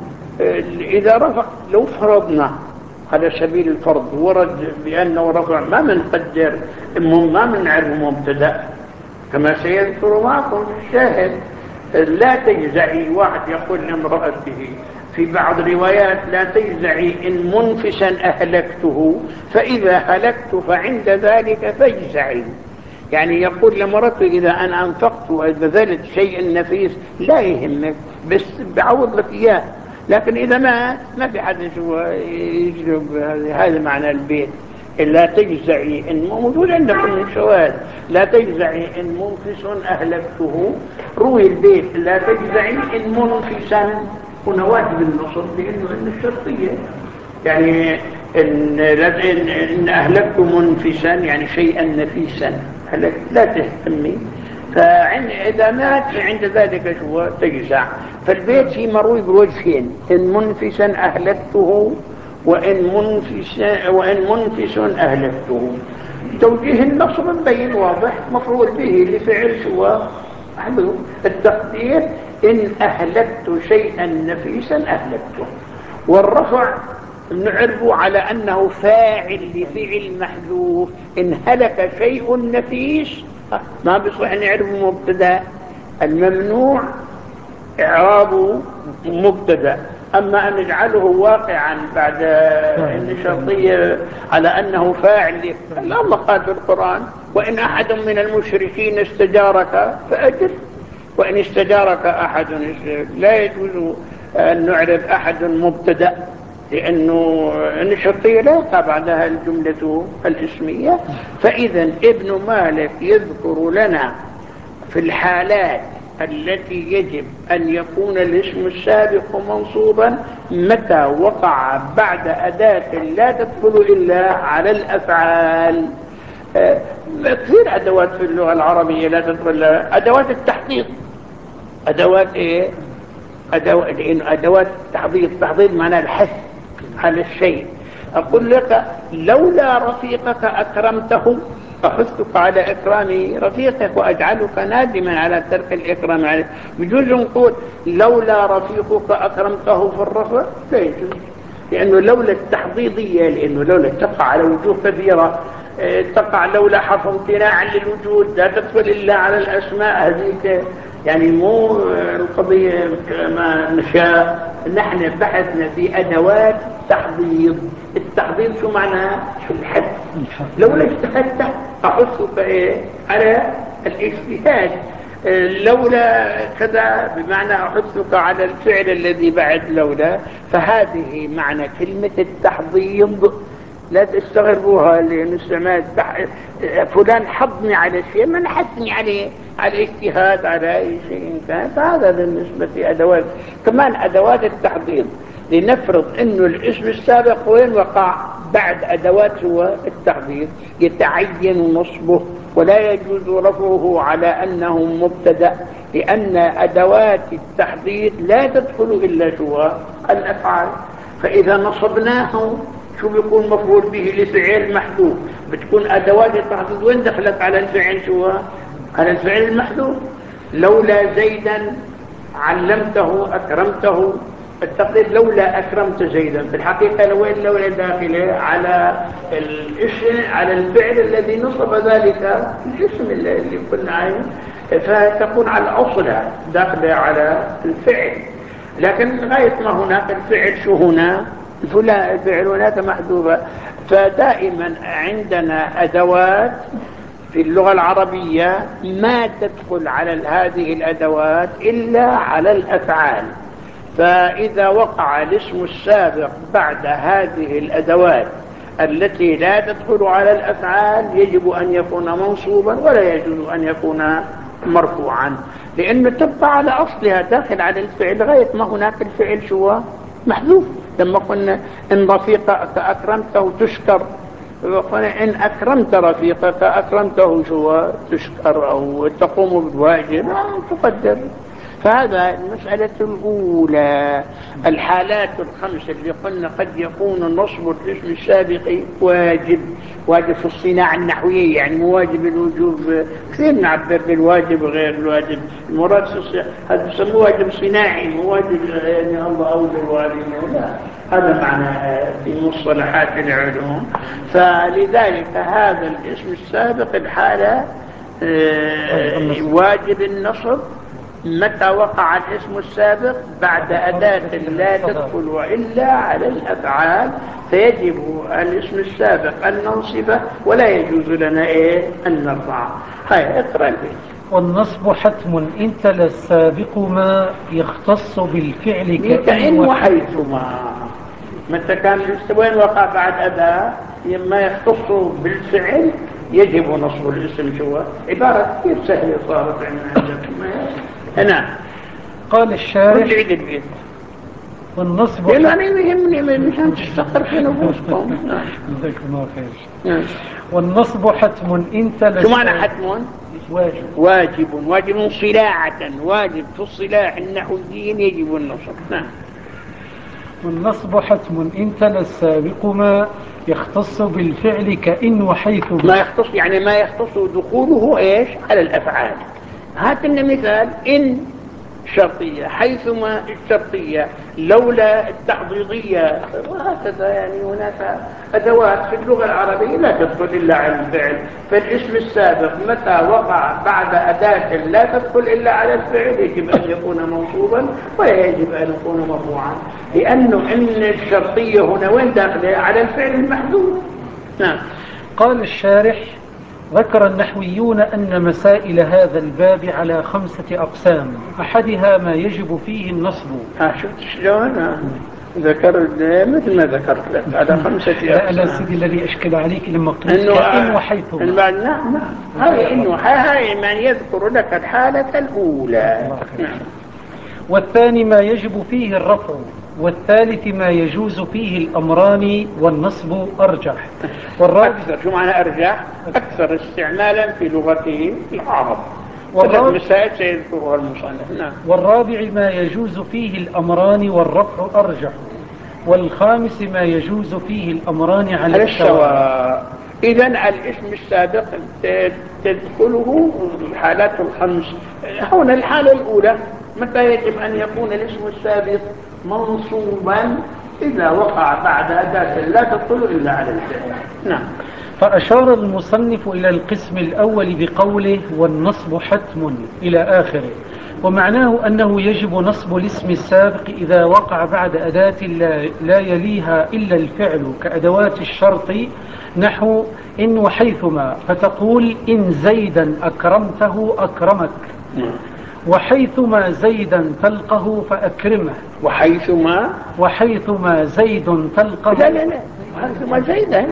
إذا رفع، لو فرضنا على سبيل الفرض ورد بأنه رفع، ما منقدر ما منعرف مبتدأ كما سيذكر معكم الشاهد. لا تجزعي، واحد يقول لامرأته في بعض الروايات لا تجزعي إن منفسا أهلكته، فإذا هلكت فعند ذلك فاجزعي. يعني يقول لمرته إذا أنا أنفقت وبذلت شيء نفيس لا يهمك، بس بعوض لك إياه، لكن إذا ما ما في حد يجلب. هذا معنى البيت. لا تجزعي إن موجود عندكم من شواذ، لا تجزعي إن منفس أهلكته. روي البيت لا تجزعي إن منفسا، هنا واجب النصب لأنه إن الشرطية، يعني إن, إن, إن أهلكت منفسا يعني شيئا نفيسا، لا تهتمي. فإذا مات عند ذلك شو تجزع. فالبيت في مروي بوجهين، إن منفسا أهلكته وإن منفس وإن منفس أهلكته. توجيه النصب مبين واضح، مفعول به لفعل شو محذوف. التقدير إن أهلكت شيئا نفيسا أهلكته. والرفع نعرفه على أنه فاعل لفعل محذوف. إن هلك شيء نفيس ما بصح نعرف مبتدا. الممنوع إعرابه مبتدا، أما أن نجعله واقعا بعد إن شرطية على أنه فاعل. الله قال في القرآن وإن أحد من المشركين استجارك فأجر. وإن استجارك أحد، لا يجوز أن نعرف أحد مبتدا، لأنه إن الشرطية لا يقع بعدها الجملة الاسمية. فإذا ابن مالك يذكر لنا في الحالات التي يجب أن يكون الاسم السابق منصوبا متى وقع بعد أداة لا تدخل إلا على الأفعال. كثير أدوات في اللغة العربية لا تدخل، أدوات التحقيق. أدوات إيه؟ أدوات, أدوات التحضير. التحضير معناه الحث على الشيء. أقول لك لولا رفيقك أكرمته، أحثك على إكرام رفيقك وأجعلك نادما على ترك الإكرام عليه. بجوز نقول لولا رفيقك أكرمته في الرفع؟ لا يجوز، لأنه لولا التحضيضية، لأنه لولا تقع على وجوه كثيرة. تقع لولا حرف امتناع للوجود، لا تدخل إلا على الأسماء هذيك. يعني مو القضية ما نشاء، نحن بحثنا في أدوات تحضيض. التحضيض شو معناه؟ شو الحث. لولا اجتهدت أحثك إيه؟ على الاجتهاد، لولا كذا بمعنى أحثك على الفعل الذي بعد لولا. فهذه معنى كلمة التحضيض، لا تستغربوها لأن استعمال فلان حضني على شيء، من حثني عليه، على اجتهاد على أي شيء كان. فهذا بالنسبة لأدوات، كمان أدوات التحضيض. لنفرض أنه الاسم السابق وين وقع بعد أدوات هو التحضيض، يتعين نصبه ولا يجوز رفعه على أنه مبتدأ، لأن أدوات التحضيض لا تدخل إلا شو الأفعال. فإذا نصبناه شو بيكون مفعول به لفعل محذوف، بتكون أدوات التحضيض وين دخلت على الفعل؟ شو على الفعل المحذوف. لولا زيدا علمته أكرمته، التقدير لولا أكرمت زيدا. في الحقيقة لوين لولا داخله على الاسم، على الفعل الذي نصب ذلك الاسم اللي كنا عايزين، فتكون على أصلها داخله على الفعل. لكن غاية ما هناك الفعل شو هنا؟ فلا الفعل هناك محذوفة. فدائما عندنا أدوات في اللغة العربية ما تدخل على هذه الأدوات إلا على الأفعال. فإذا وقع الاسم السابق بعد هذه الأدوات التي لا تدخل على الأفعال يجب أن يكون منصوبا ولا يجوز أن يكون مرفوعا، لأنه تبقى على أصلها داخل على الفعل. غاية ما هناك الفعل شو محذوف. لما قلنا إن رفيقك أكرمته تشكر، وقلنا إن أكرمت رفيقك أكرمته شو تشكر أو تقوم بالواجب تقدر. فهذا المسألة الأولى. الحالات الخمسة اللي قلنا قد يكون النصب الاسم السابق واجب، واجب في الصناعة النحوية، يعني مو واجب الوجوب. كثير نعبر بالواجب غير الواجب، المراد هذا يسموه واجب صناعي، مو واجب يعني الله أوجب وعلينا، لا، هذا معنى في مصطلحات العلوم. فلذلك هذا الاسم السابق الحالة واجب النصب متى وقع الاسم السابق بعد أداة لا تدخل وإلا على الأفعال، فيجب الاسم السابق أن ننصبه ولا يجوز لنا إيه أن نرفعه. هاي اقرأ البيت. والنصب حتم إن تلا السابق ما يختص بالفعل كأن وحيثما. متى كان وين وقع بعد أداة ما يختص بالفعل يجب نصب الاسم. شو عبارة كيف سهلة صارت عندكم هنا. قال الشارح والنصب حتم. أنا يهمني مشان تستقر في نفوسكم. جزاكم الله خير. والنصب حتم إن تلا. شو معنى حتم؟ واجب. واجب واجب صلاحة، واجب في الصلاح النحويين يجب النصب. نعم. والنصب حتم إن تلا السابق ما يختص بالفعل كإن وحيث. ما يختص يعني ما يختص دخوله إيش على الأفعال. هات لنا مثال. إن شرطية، حيثما الشرطية، لولا التحضيضية، وهكذا. يعني هناك أدوات في اللغة العربية لا تدخل إلا على الفعل. فالاسم السابق متى وقع بعد أداة لا تدخل إلا على الفعل يجب أن يكون منصوبا ولا يجب أن يكون مرفوعا، لأنه إن الشرطية هنا وين داخلة على الفعل المحذوف. نعم. قال الشارح: ذكر النحويون أن مسائل هذا الباب على خمسة أقسام، أحدها ما يجب فيه النصب. ها شفت شلون ذكر مثل ما ذكرت لك على خمسة أقسام. لا أنا سيدي الذي أشكل عليك لما قلت كإن وحيثما. نعم نعم. هاي إنه هاي من يذكر لك الحالة الأولى. نعم. والثاني ما يجب فيه الرفع، والثالث ما يجوز فيه الأمران والنصب أرجح. والرابع أكثر. شو معنى أرجح؟ أكثر استعمالا في لغته العرب. ثلاث مسائل سيذكرها المصنف. نعم. والرابع ما يجوز فيه الأمران والرفع أرجح. والخامس ما يجوز فيه الأمران على السواء. إذن الاسم السابق تدخله الحالات الخمس. هنا الحالة الأولى متى يجب أن يكون الاسم السابق منصوبا؟ إذا وقع بعد أداة لا تدخل إلا على الفعل. نعم. فأشار المصنف إلى القسم الأول بقوله والنصب حتم إلى آخره، ومعناه أنه يجب نصب الاسم السابق إذا وقع بعد أداة لا يليها إلا الفعل كأدوات الشرط، نحو إن وحيثما، فتقول إن زيدا أكرمته أكرمك، وحيثما زيدا تلقه فأكرمه. وحيثما وحيثما زيد تلقه لا لا لا وحيثما زيدا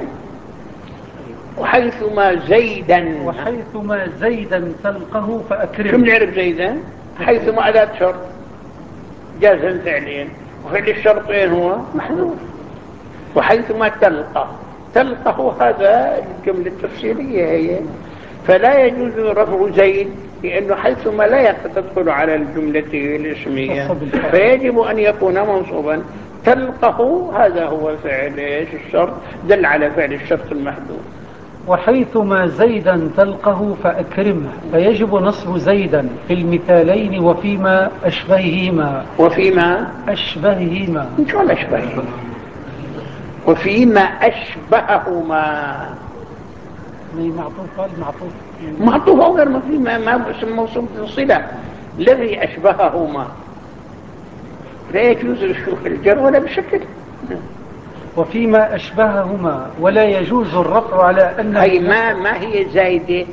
وحيثما زيدا وحيثما زيدا تلقه فأكرمه. شو بنعرف زيدا؟ حيثما أداة شرط جازم فعلين، وفعل الشرطين هو محذوف. وحيثما تلقى تلقه هذا الجملة التفسيرية هي، فلا يجوز رفع زيد لأنه حيثما لا تدخل على الجملة الاسمية، فيجب أن يكون منصوبا. تلقه هذا هو فعل الشرط، دل على فعل الشرط المحذوف. وحيثما زيدا تلقه فأكرمه، فيجب نصب زيدا في المثالين وفيما أشبههما. وفيما أشبههما شو أشبههما؟ وفيما أشبههما معطوف قال معطوف معطوف أو غير معطوف، ما ما اسم موصوف بالصلة الذي أشبههما، لا يجوز الجر ولا بشكل. وفيما أشبههما ولا يجوز الرفع على أن أي ما ما هي زايدة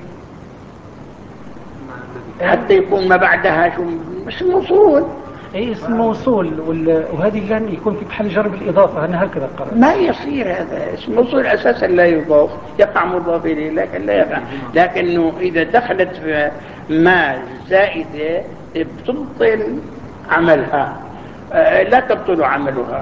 حتى يكون ما بعدها شو اسم موصول. اي اسم موصول، وهذه اللام يكون في محل جر بالإضافة. أنا هكذا قرأت. ما يصير هذا اسم موصول أساسا لا يضاف، يقع مضاف إليه لكن لا يقع، لكنه إذا دخلت في ما زائدة بتبطل عملها، لا تبطل عملها،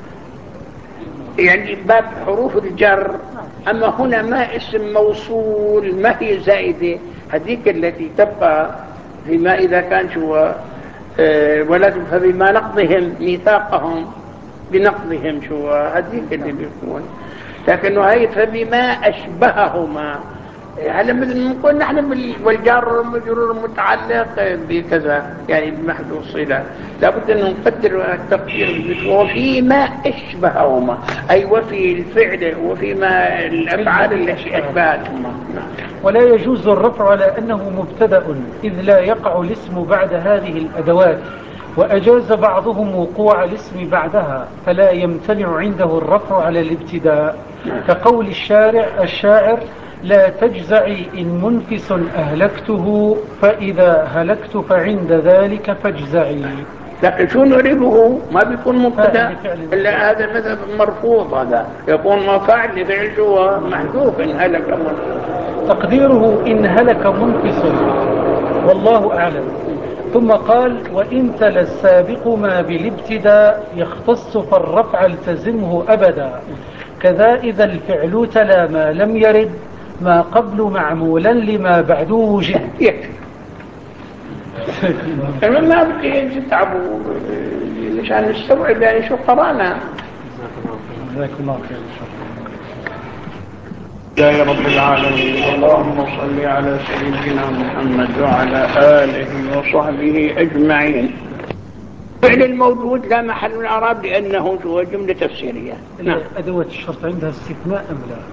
يعني باب حروف الجر. أما هنا ما اسم موصول ما هي زائدة، هذيك التي تبقى فيما إذا كان شو ولا فبما نقضهم ميثاقهم بنقضهم شو هذيك اللي بيكون. لكنه هي فبما أشبههما، هلا مثل ما نقول نحن والجار والمجرور متعلق بكذا يعني بمحذوف صلة، لابد أن نقدر التقدير وفيما أشبههما، أي وفي الفعل وفيما الأفعال التي أشبهتهما. ولا يجوز الرفع على أنه مبتدأ إذ لا يقع الاسم بعد هذه الأدوات، وأجاز بعضهم وقوع الاسم بعدها، فلا يمتنع عنده الرفع على الابتداء، كقول الشارع الشاعر لا تجزعي إن منفس أهلكته، فإذا هلكت فعند ذلك فاجزعي. لكن شو نعرفه ما بيكون مبتدا الا هذا المذهب مرفوض، هذا يكون ما فعل لفعل هو محذوف ان هلك منفس، تقديره إن هلك منفس والله أعلم. ثم قال وإن تلا السابق ما بالابتداء يختص فالرفع التزمه أبدا، كذا إذا الفعل تلا ما لم يرد ما قبل معمولا لما بعده وجد. أنا ما بدي تتعبوا مشان نستوعب يعني شو قرانا. جزاك الله خير. يا رب العالمين، اللهم صل على سيدنا محمد وعلى آله وصحبه أجمعين. فعل الموجود لا محل من الإعراب لأنه هو جملة تفسيرية. نعم. أدوات الشرط عندها استثناء أم لا؟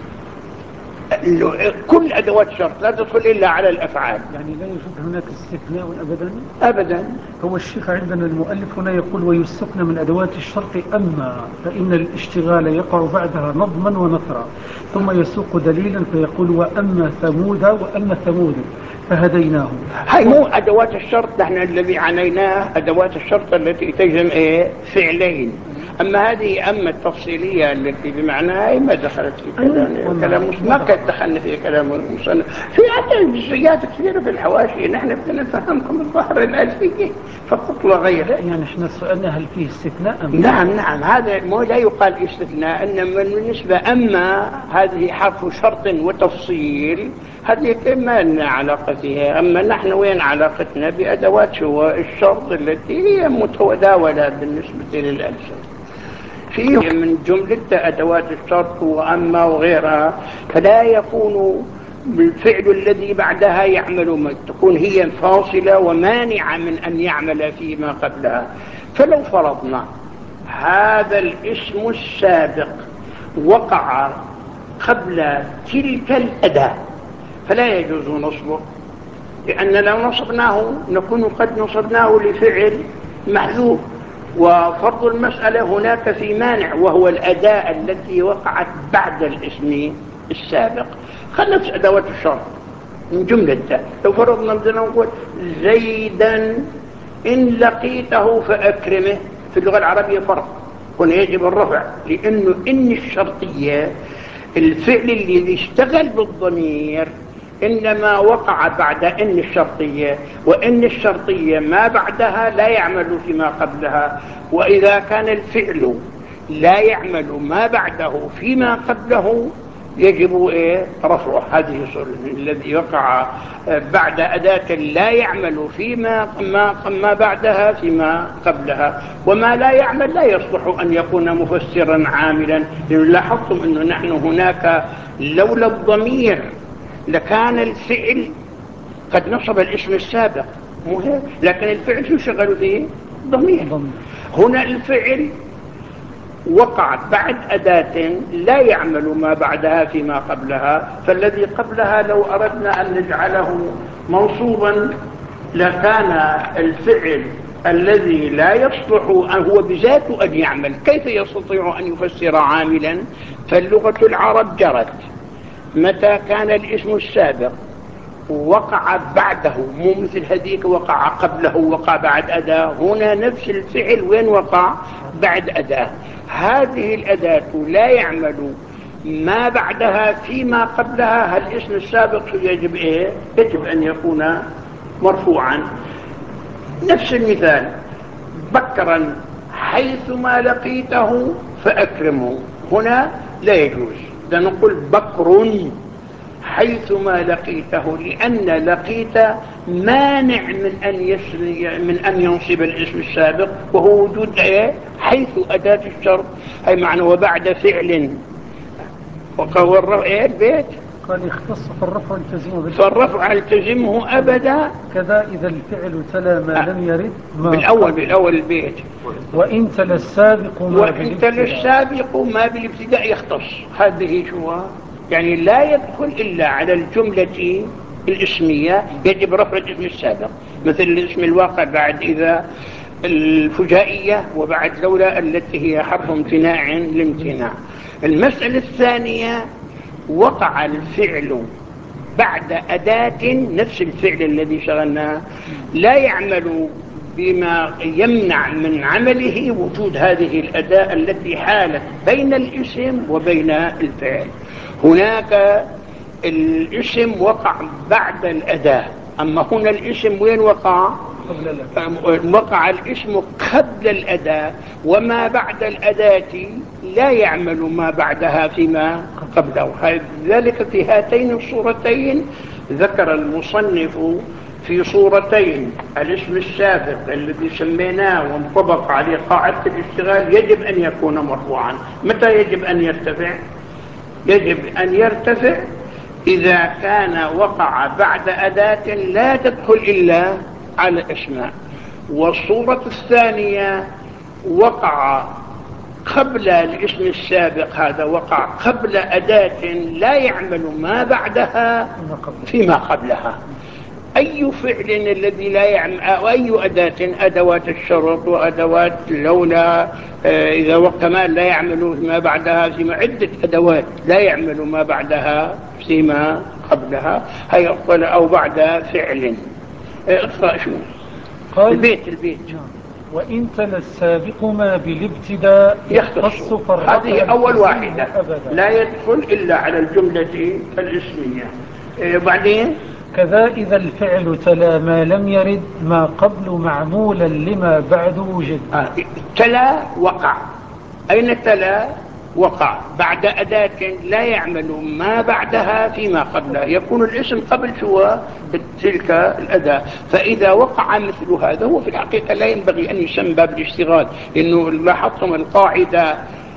كل أدوات الشرط لا تدخل إلا على الأفعال، يعني لا يوجد هناك استثناء أبدا أبدا. هو الشيخ عندنا المؤلف هنا يقول ويستثنى من أدوات الشرط أما، فإن الاشتغال يقع بعدها نظما ونثرا، ثم يسوق دليلا فيقول وأما ثمود وأما ثمود فهديناه. هاي مو أدوات الشرط، نحن الذي عنيناه أدوات الشرط التي تجمع إيه فعلين. أما هذه أما التفصيلية التي بمعناها ما دخلت في كلام كلام ما قد دخلنا في كلام المصنف في حتى جزئيات كثيرة في الحواشي. نحن بدنا نفهمكم الظاهر الألفية فقط لا غير. يعني احنا سؤالنا هل فيه استثناء أم؟ نعم نعم، هذا مو لا يقال استثناء، إنما بالنسبة أما هذه حرف شرط وتفصيل هذه ما لنا علاقة فيها. أما نحن وين علاقتنا بأدوات شو الشرط التي هي متداولة بالنسبة للألسن. فيه من جملة أدوات الشرط وأما وغيرها، فلا يكون بالفعل الذي بعدها يعمل، تكون هي فاصلة ومانعة من أن يعمل فيما قبلها. فلو فرضنا هذا الاسم السابق وقع قبل تلك الأداة فلا يجوز نصبه لأن لو نصبناه نكون قد نصبناه لفعل محذوف. وفرض المسألة هناك في مانع، وهو الأداة التي وقعت بعد الاسم السابق. خلت أدوات الشرط من جملة. لو فرضنا بدنا نقول زيدا إن لقيته فأكرمه، في اللغة العربية فرق، هنا يجب الرفع، لأنه إن الشرطية الفعل الذي اشتغل بالضمير إنما وقع بعد إن الشرطية، وإن الشرطية ما بعدها لا يعمل فيما قبلها. وإذا كان الفعل لا يعمل ما بعده فيما قبله يجب إيه؟ رفعه. هذه الذي وقع بعد أداة لا يعمل فيما ما, ما بعدها فيما قبلها. وما لا يعمل لا يصلح أن يكون مفسرا عاملا. لاحظتم أنه نحن هناك لولا الضمير لكان الفعل قد نصب الاسم السابق، لكن الفعل شو شغل فيه؟ ضمير. هنا الفعل وقع بعد أداة لا يعمل ما بعدها فيما قبلها، فالذي قبلها لو أردنا أن نجعله منصوبا لكان الفعل الذي لا يصلح أن هو بذاته أن يعمل. كيف يستطيع أن يفسر عاملا؟ فاللغة العرب جرت متى كان الاسم السابق وقع بعده، مو مثل هذيك وقع قبله وقع بعد أداة. هنا نفس الفعل وين وقع؟ بعد أداة. هذه الأداة لا يعمل ما بعدها فيما قبلها. الاسم السابق يجب إيه؟ يجب أن يكون مرفوعا. نفس المثال بكرا حيثما لقيته فأكرمه، هنا لا يجوز، نقول بكر حيثما لقيته، لأن لقيت مانع من أن من أن ينصب الاسم السابق، وهو وجود إيه؟ حيث أداة الشرط، أي معنى وبعد فعل. وقال إيه البيت؟ قال يختص فالرفع التزمه فالرفع التزمه أبدا. كذا إذا الفعل تلا ما آه. لم يرد ما بالأول بالأول البيت. وإن تلا السابق ما وإن تلا السابق ما بالابتداء يختص. هذه شو يعني؟ لا يدخل إلا على الجملة الاسمية يجب رفع الاسم السابق، مثل الاسم الواقع بعد إذا الفجائية، وبعد لولا التي هي حرف امتناع لامتناع. المسألة الثانية وقع الفعل بعد أداة، نفس الفعل الذي شغلناه لا يعمل بما يمنع من عمله وجود هذه الأداة التي حالت بين الاسم وبين الفعل. هناك الاسم وقع بعد الأداة، أما هنا الاسم وين وقع؟ وقع الاسم قبل الأداة، وما بعد الأداة لا يعمل ما بعدها فيما قبله. ذلك في هاتين الصورتين ذكر المصنف في صورتين الاسم السابق الذي سميناه وانطبق عليه قاعدة الاشتغال يجب أن يكون مرفوعا. متى يجب أن يرتفع؟ يجب أن يرتفع إذا كان وقع بعد أداة لا تدخل إلا على الأسماء. والصورة الثانية وقع قبل الاسم السابق، هذا وقع قبل أداة لا يعمل ما بعدها فيما قبلها. أي فعل الذي لا يعمل، أو أي أداة، أدوات الشرط وأدوات لولا إذا وقت ما لا يعمل ما بعدها فيما، عدة أدوات لا يعمل ما بعدها فيما قبلها، هي أو بعد فعل. اقرأ شو قال البيت البيت وإن تلا السابق ما بالابتداء يختص. هذه أول واحدة لا يدخل إلا على الجملة الاسمية. بعدين كذا إذا الفعل تلا ما لم يرد ما قبل معمولا لما بعد وجد. آه. تلا وقع. أين تلا؟ وقع بعد أداة لا يعمل ما بعدها فيما قبلها، يكون الاسم قبل شو تلك الأداة. فإذا وقع مثل هذا هو في الحقيقة لا ينبغي أن يسمى باب الاشتغال، لأنه لاحظتم القاعدة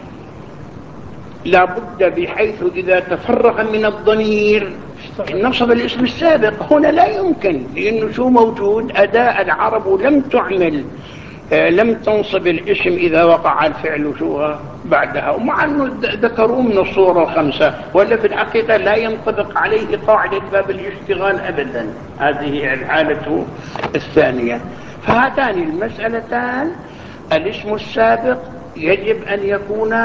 لابد بحيث إذا تفرغ من الضمير نصب الاسم السابق. هنا لا يمكن، لأنه شو موجود؟ أداة العرب لم تعمل، لم تنصب الاسم إذا وقع الفعل شو بعدها، ومع أنه ذكروا من الصورة الخمسة، ولا في الحقيقة لا ينطبق عليه قاعدة باب الاشتغال أبدا. هذه الحالة الثانية. فهاتان المسألتان، الاسم السابق يجب أن يكون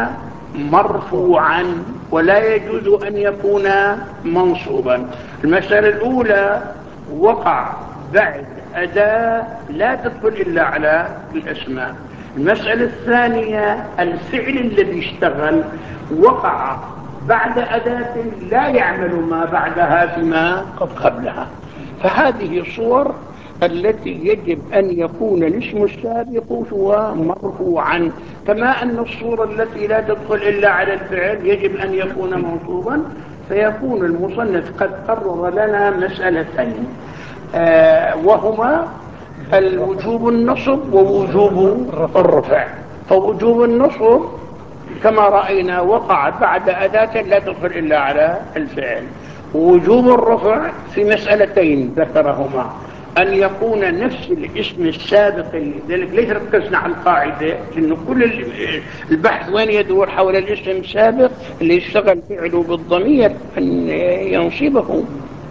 مرفوعا ولا يجوز أن يكون منصوبا. المسألة الأولى وقع بعد أداة لا تدخل إلا على الأسماء. المسألة الثانية الفعل الذي اشتغل وقع بعد أداة لا يعمل ما بعدها فيما قبلها. فهذه صور التي يجب أن يكون الاسم السابق هو مرفوعا، كما أن الصورة التي لا تدخل إلا على الفعل يجب أن يكون منصوبا. فيكون المصنف قد قرر لنا مسألتين، آه وهما الوجوب النصب ووجوب الرفع. فوجوب النصب كما رأينا وقع بعد أداة لا تدخل إلا على الفعل. ووجوب الرفع في مسألتين ذكرهما، أن يكون نفس الاسم السابق. لذلك ليش ركزنا على القاعدة؟ لأنه كل البحث وين يدور حول الاسم السابق اللي يشتغل فعله بالضمير أن ينصبه.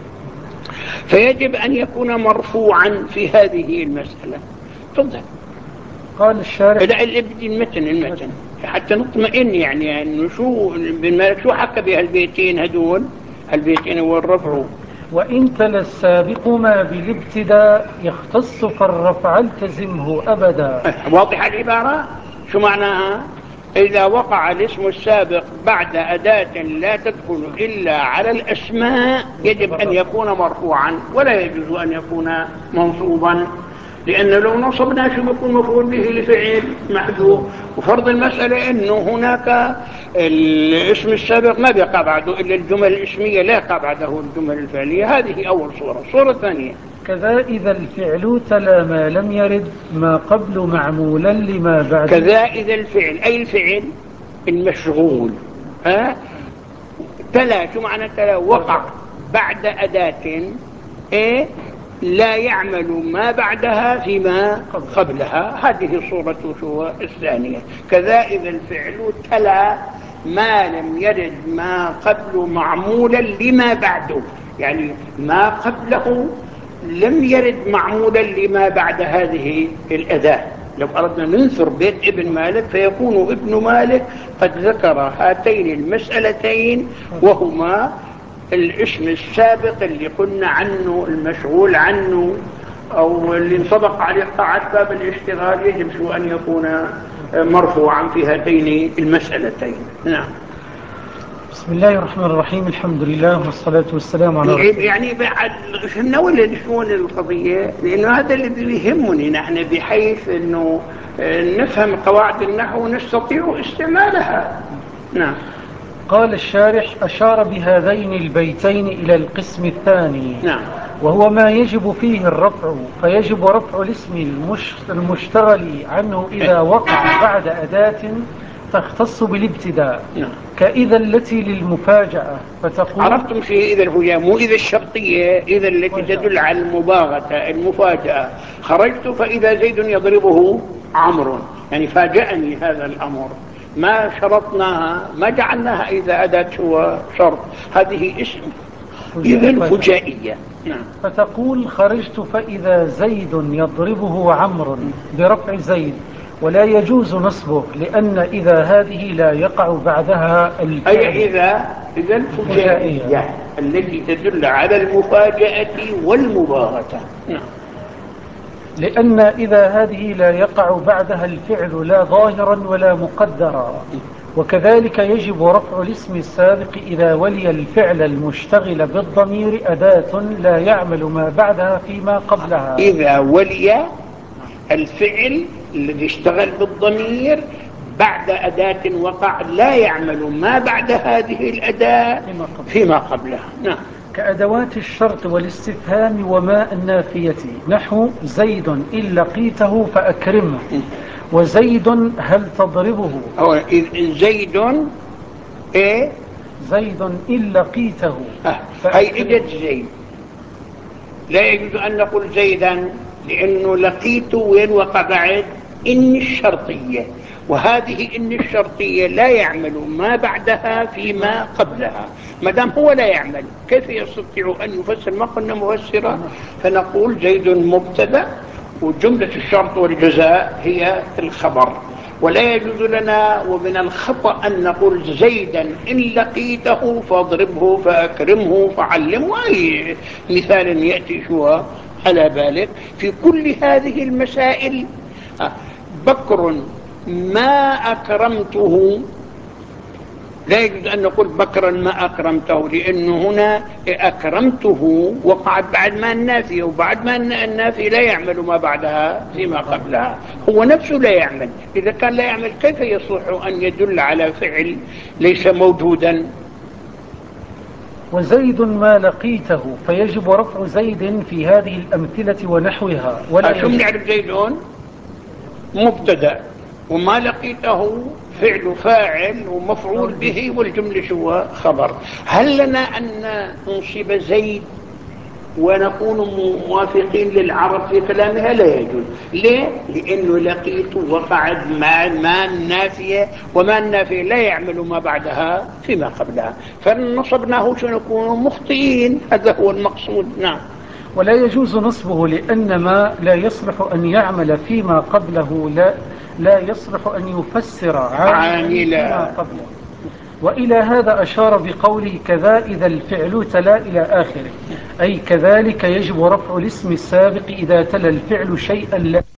فيجب أن يكون مرفوعا في هذه المسألة. تفضل. قال الشارح. لا المتن المتن حتى نطمئن، يعني انه شو بن مالك شو حكى بهالبيتين هدول. البيتين هو الرفع. وإن تلا السابق ما بالابتداء يختص فالرفع التزمه أبدا. واضحة العبارة؟ شو معناها؟ إذا وقع الاسم السابق بعد أداة لا تدخل إلا على الأسماء يجب أن يكون مرفوعا ولا يجوز أن يكون منصوبا، لأنه لو نصبنا شو بيكون مفعول به لفعل محذوف. وفرض المسألة أنه هناك الاسم السابق ما بيقع بعده إلا الجمل الاسمية، لا يقع بعده الجمل الفعلية. هذه أول صورة. الصورة الثانية كذا إذا الفعل تلا ما لم يرد ما قبل معمولا لما بعد. كذا إذا الفعل أي الفعل المشغول ها تلا. شو معنى تلا؟ وقع بعد أداة إيه لا يعمل ما بعدها فيما قبلها. هذه الصورة شو الثانية. كذا إذا الفعل تلا ما لم يرد ما قبل معمولا لما بعده، يعني ما قبله لم يرد معمولا لما بعد هذه الأداة. لو أردنا ننثر بيت ابن مالك فيكون ابن مالك قد ذكر هاتين المسألتين، وهما الاسم السابق اللي قلنا عنه المشغول عنه أو اللي انطبق عليه قاعدة باب الاشتغال يجب شو أن يكون مرفوعا في هاتين المسألتين. نعم. بسم الله الرحمن الرحيم. الحمد لله والصلاة والسلام على رسول الله. يعني بعد فهمنا ولا شلون القضية؟ لأنه هذا اللي بيهمني نحن، بحيث أنه نفهم قواعد النحو ونستطيع استعمالها. نعم. قال الشارح أشار بهذين البيتين إلى القسم الثاني. نعم. وهو ما يجب فيه الرفع، فيجب رفع الاسم المشتغل عنه إذا وقع بعد أداة تختص بالابتداء. نعم. كإذا التي للمفاجأة فتقول. عرفتم شيء؟ إذا الفجاءة مو إذا الشرطية، إذا التي تدل على المباغتة المفاجأة. خرجت فإذا زيد يضربه عمرو، يعني فاجأني هذا الأمر، ما شرطناها، ما جعلناها إذا أداة هو شرط. هذه اسم إذا الفجائية. نعم. فتقول خرجت فإذا زيد يضربه عمرو برفع زيد، ولا يجوز نصبه لأن إذا هذه لا يقع بعدها الفعل. أي إذا إذا الفجائية التي تدل على المفاجأة والمباغتة. نعم. لأن إذا هذه لا يقع بعدها الفعل لا ظاهرا ولا مقدرا. وكذلك يجب رفع الاسم السابق إذا ولي الفعل المشتغل بالضمير أداة لا يعمل ما بعدها فيما قبلها. إذا ولي الفعل الذي اشتغل بالضمير بعد أداة وقع لا يعمل ما بعد هذه الأداة فيما قبلها. نعم. كأدوات الشرط والاستفهام وما النافية، نحو زيد إن لقيته فأكرمه، وزيد هل تضربه. أو زيد إيه زيد إن لقيته أه. هي إجت زيد، لا يجوز أن نقول زيدا لأنه لقيته وين وقع بعد إن الشرطية، وهذه إن الشرطية لا يعمل ما بعدها فيما قبلها. ما دام هو لا يعمل كيف يستطيع أن يفسر؟ ما قلنا مفسرة، فنقول زيد مبتدأ وجملة الشرط والجزاء هي الخبر. ولا يجوز لنا ومن الخطأ أن نقول زيدا إن لقيته فاضربه فأكرمه فعلمه، أي مثال يأتي شو على بالك في كل هذه المسائل. بكر ما أكرمته، لا يجوز أن نقول بكرا ما أكرمته، لأنه هنا أكرمته وقعت بعد ما النافية، وبعد ما النافية لا يعمل ما بعدها فيما قبلها، هو نفسه لا يعمل. إذا كان لا يعمل كيف يصلح أن يدل على فعل ليس موجودا؟ وزيد ما لقيته فيجب رفع زيد في هذه الأمثلة ونحوها. ولا شو بنعرف؟ زيد مبتدأ وما لقيته فعل فاعل ومفعول به والجملة شو خبر. هل لنا أن ننصب زيد ونكون موافقين للعرب في كلامها؟ لا يجوز. ليه؟ لأنه لقيت وقعد مع ما النافية، وما النافية لا يعمل ما بعدها فيما قبلها، فنصبناه سنكون مخطئين. هذا هو المقصود. نعم. ولا يجوز نصبه لأن ما لا يصلح أن يعمل فيما قبله لا, لا يصلح أن يفسر عاملا فيما قبله. وإلى هذا أشار بقوله كذا إذا الفعل تلا إلى آخره، أي كذلك يجب رفع الاسم السابق إذا تلا الفعل شيئا لا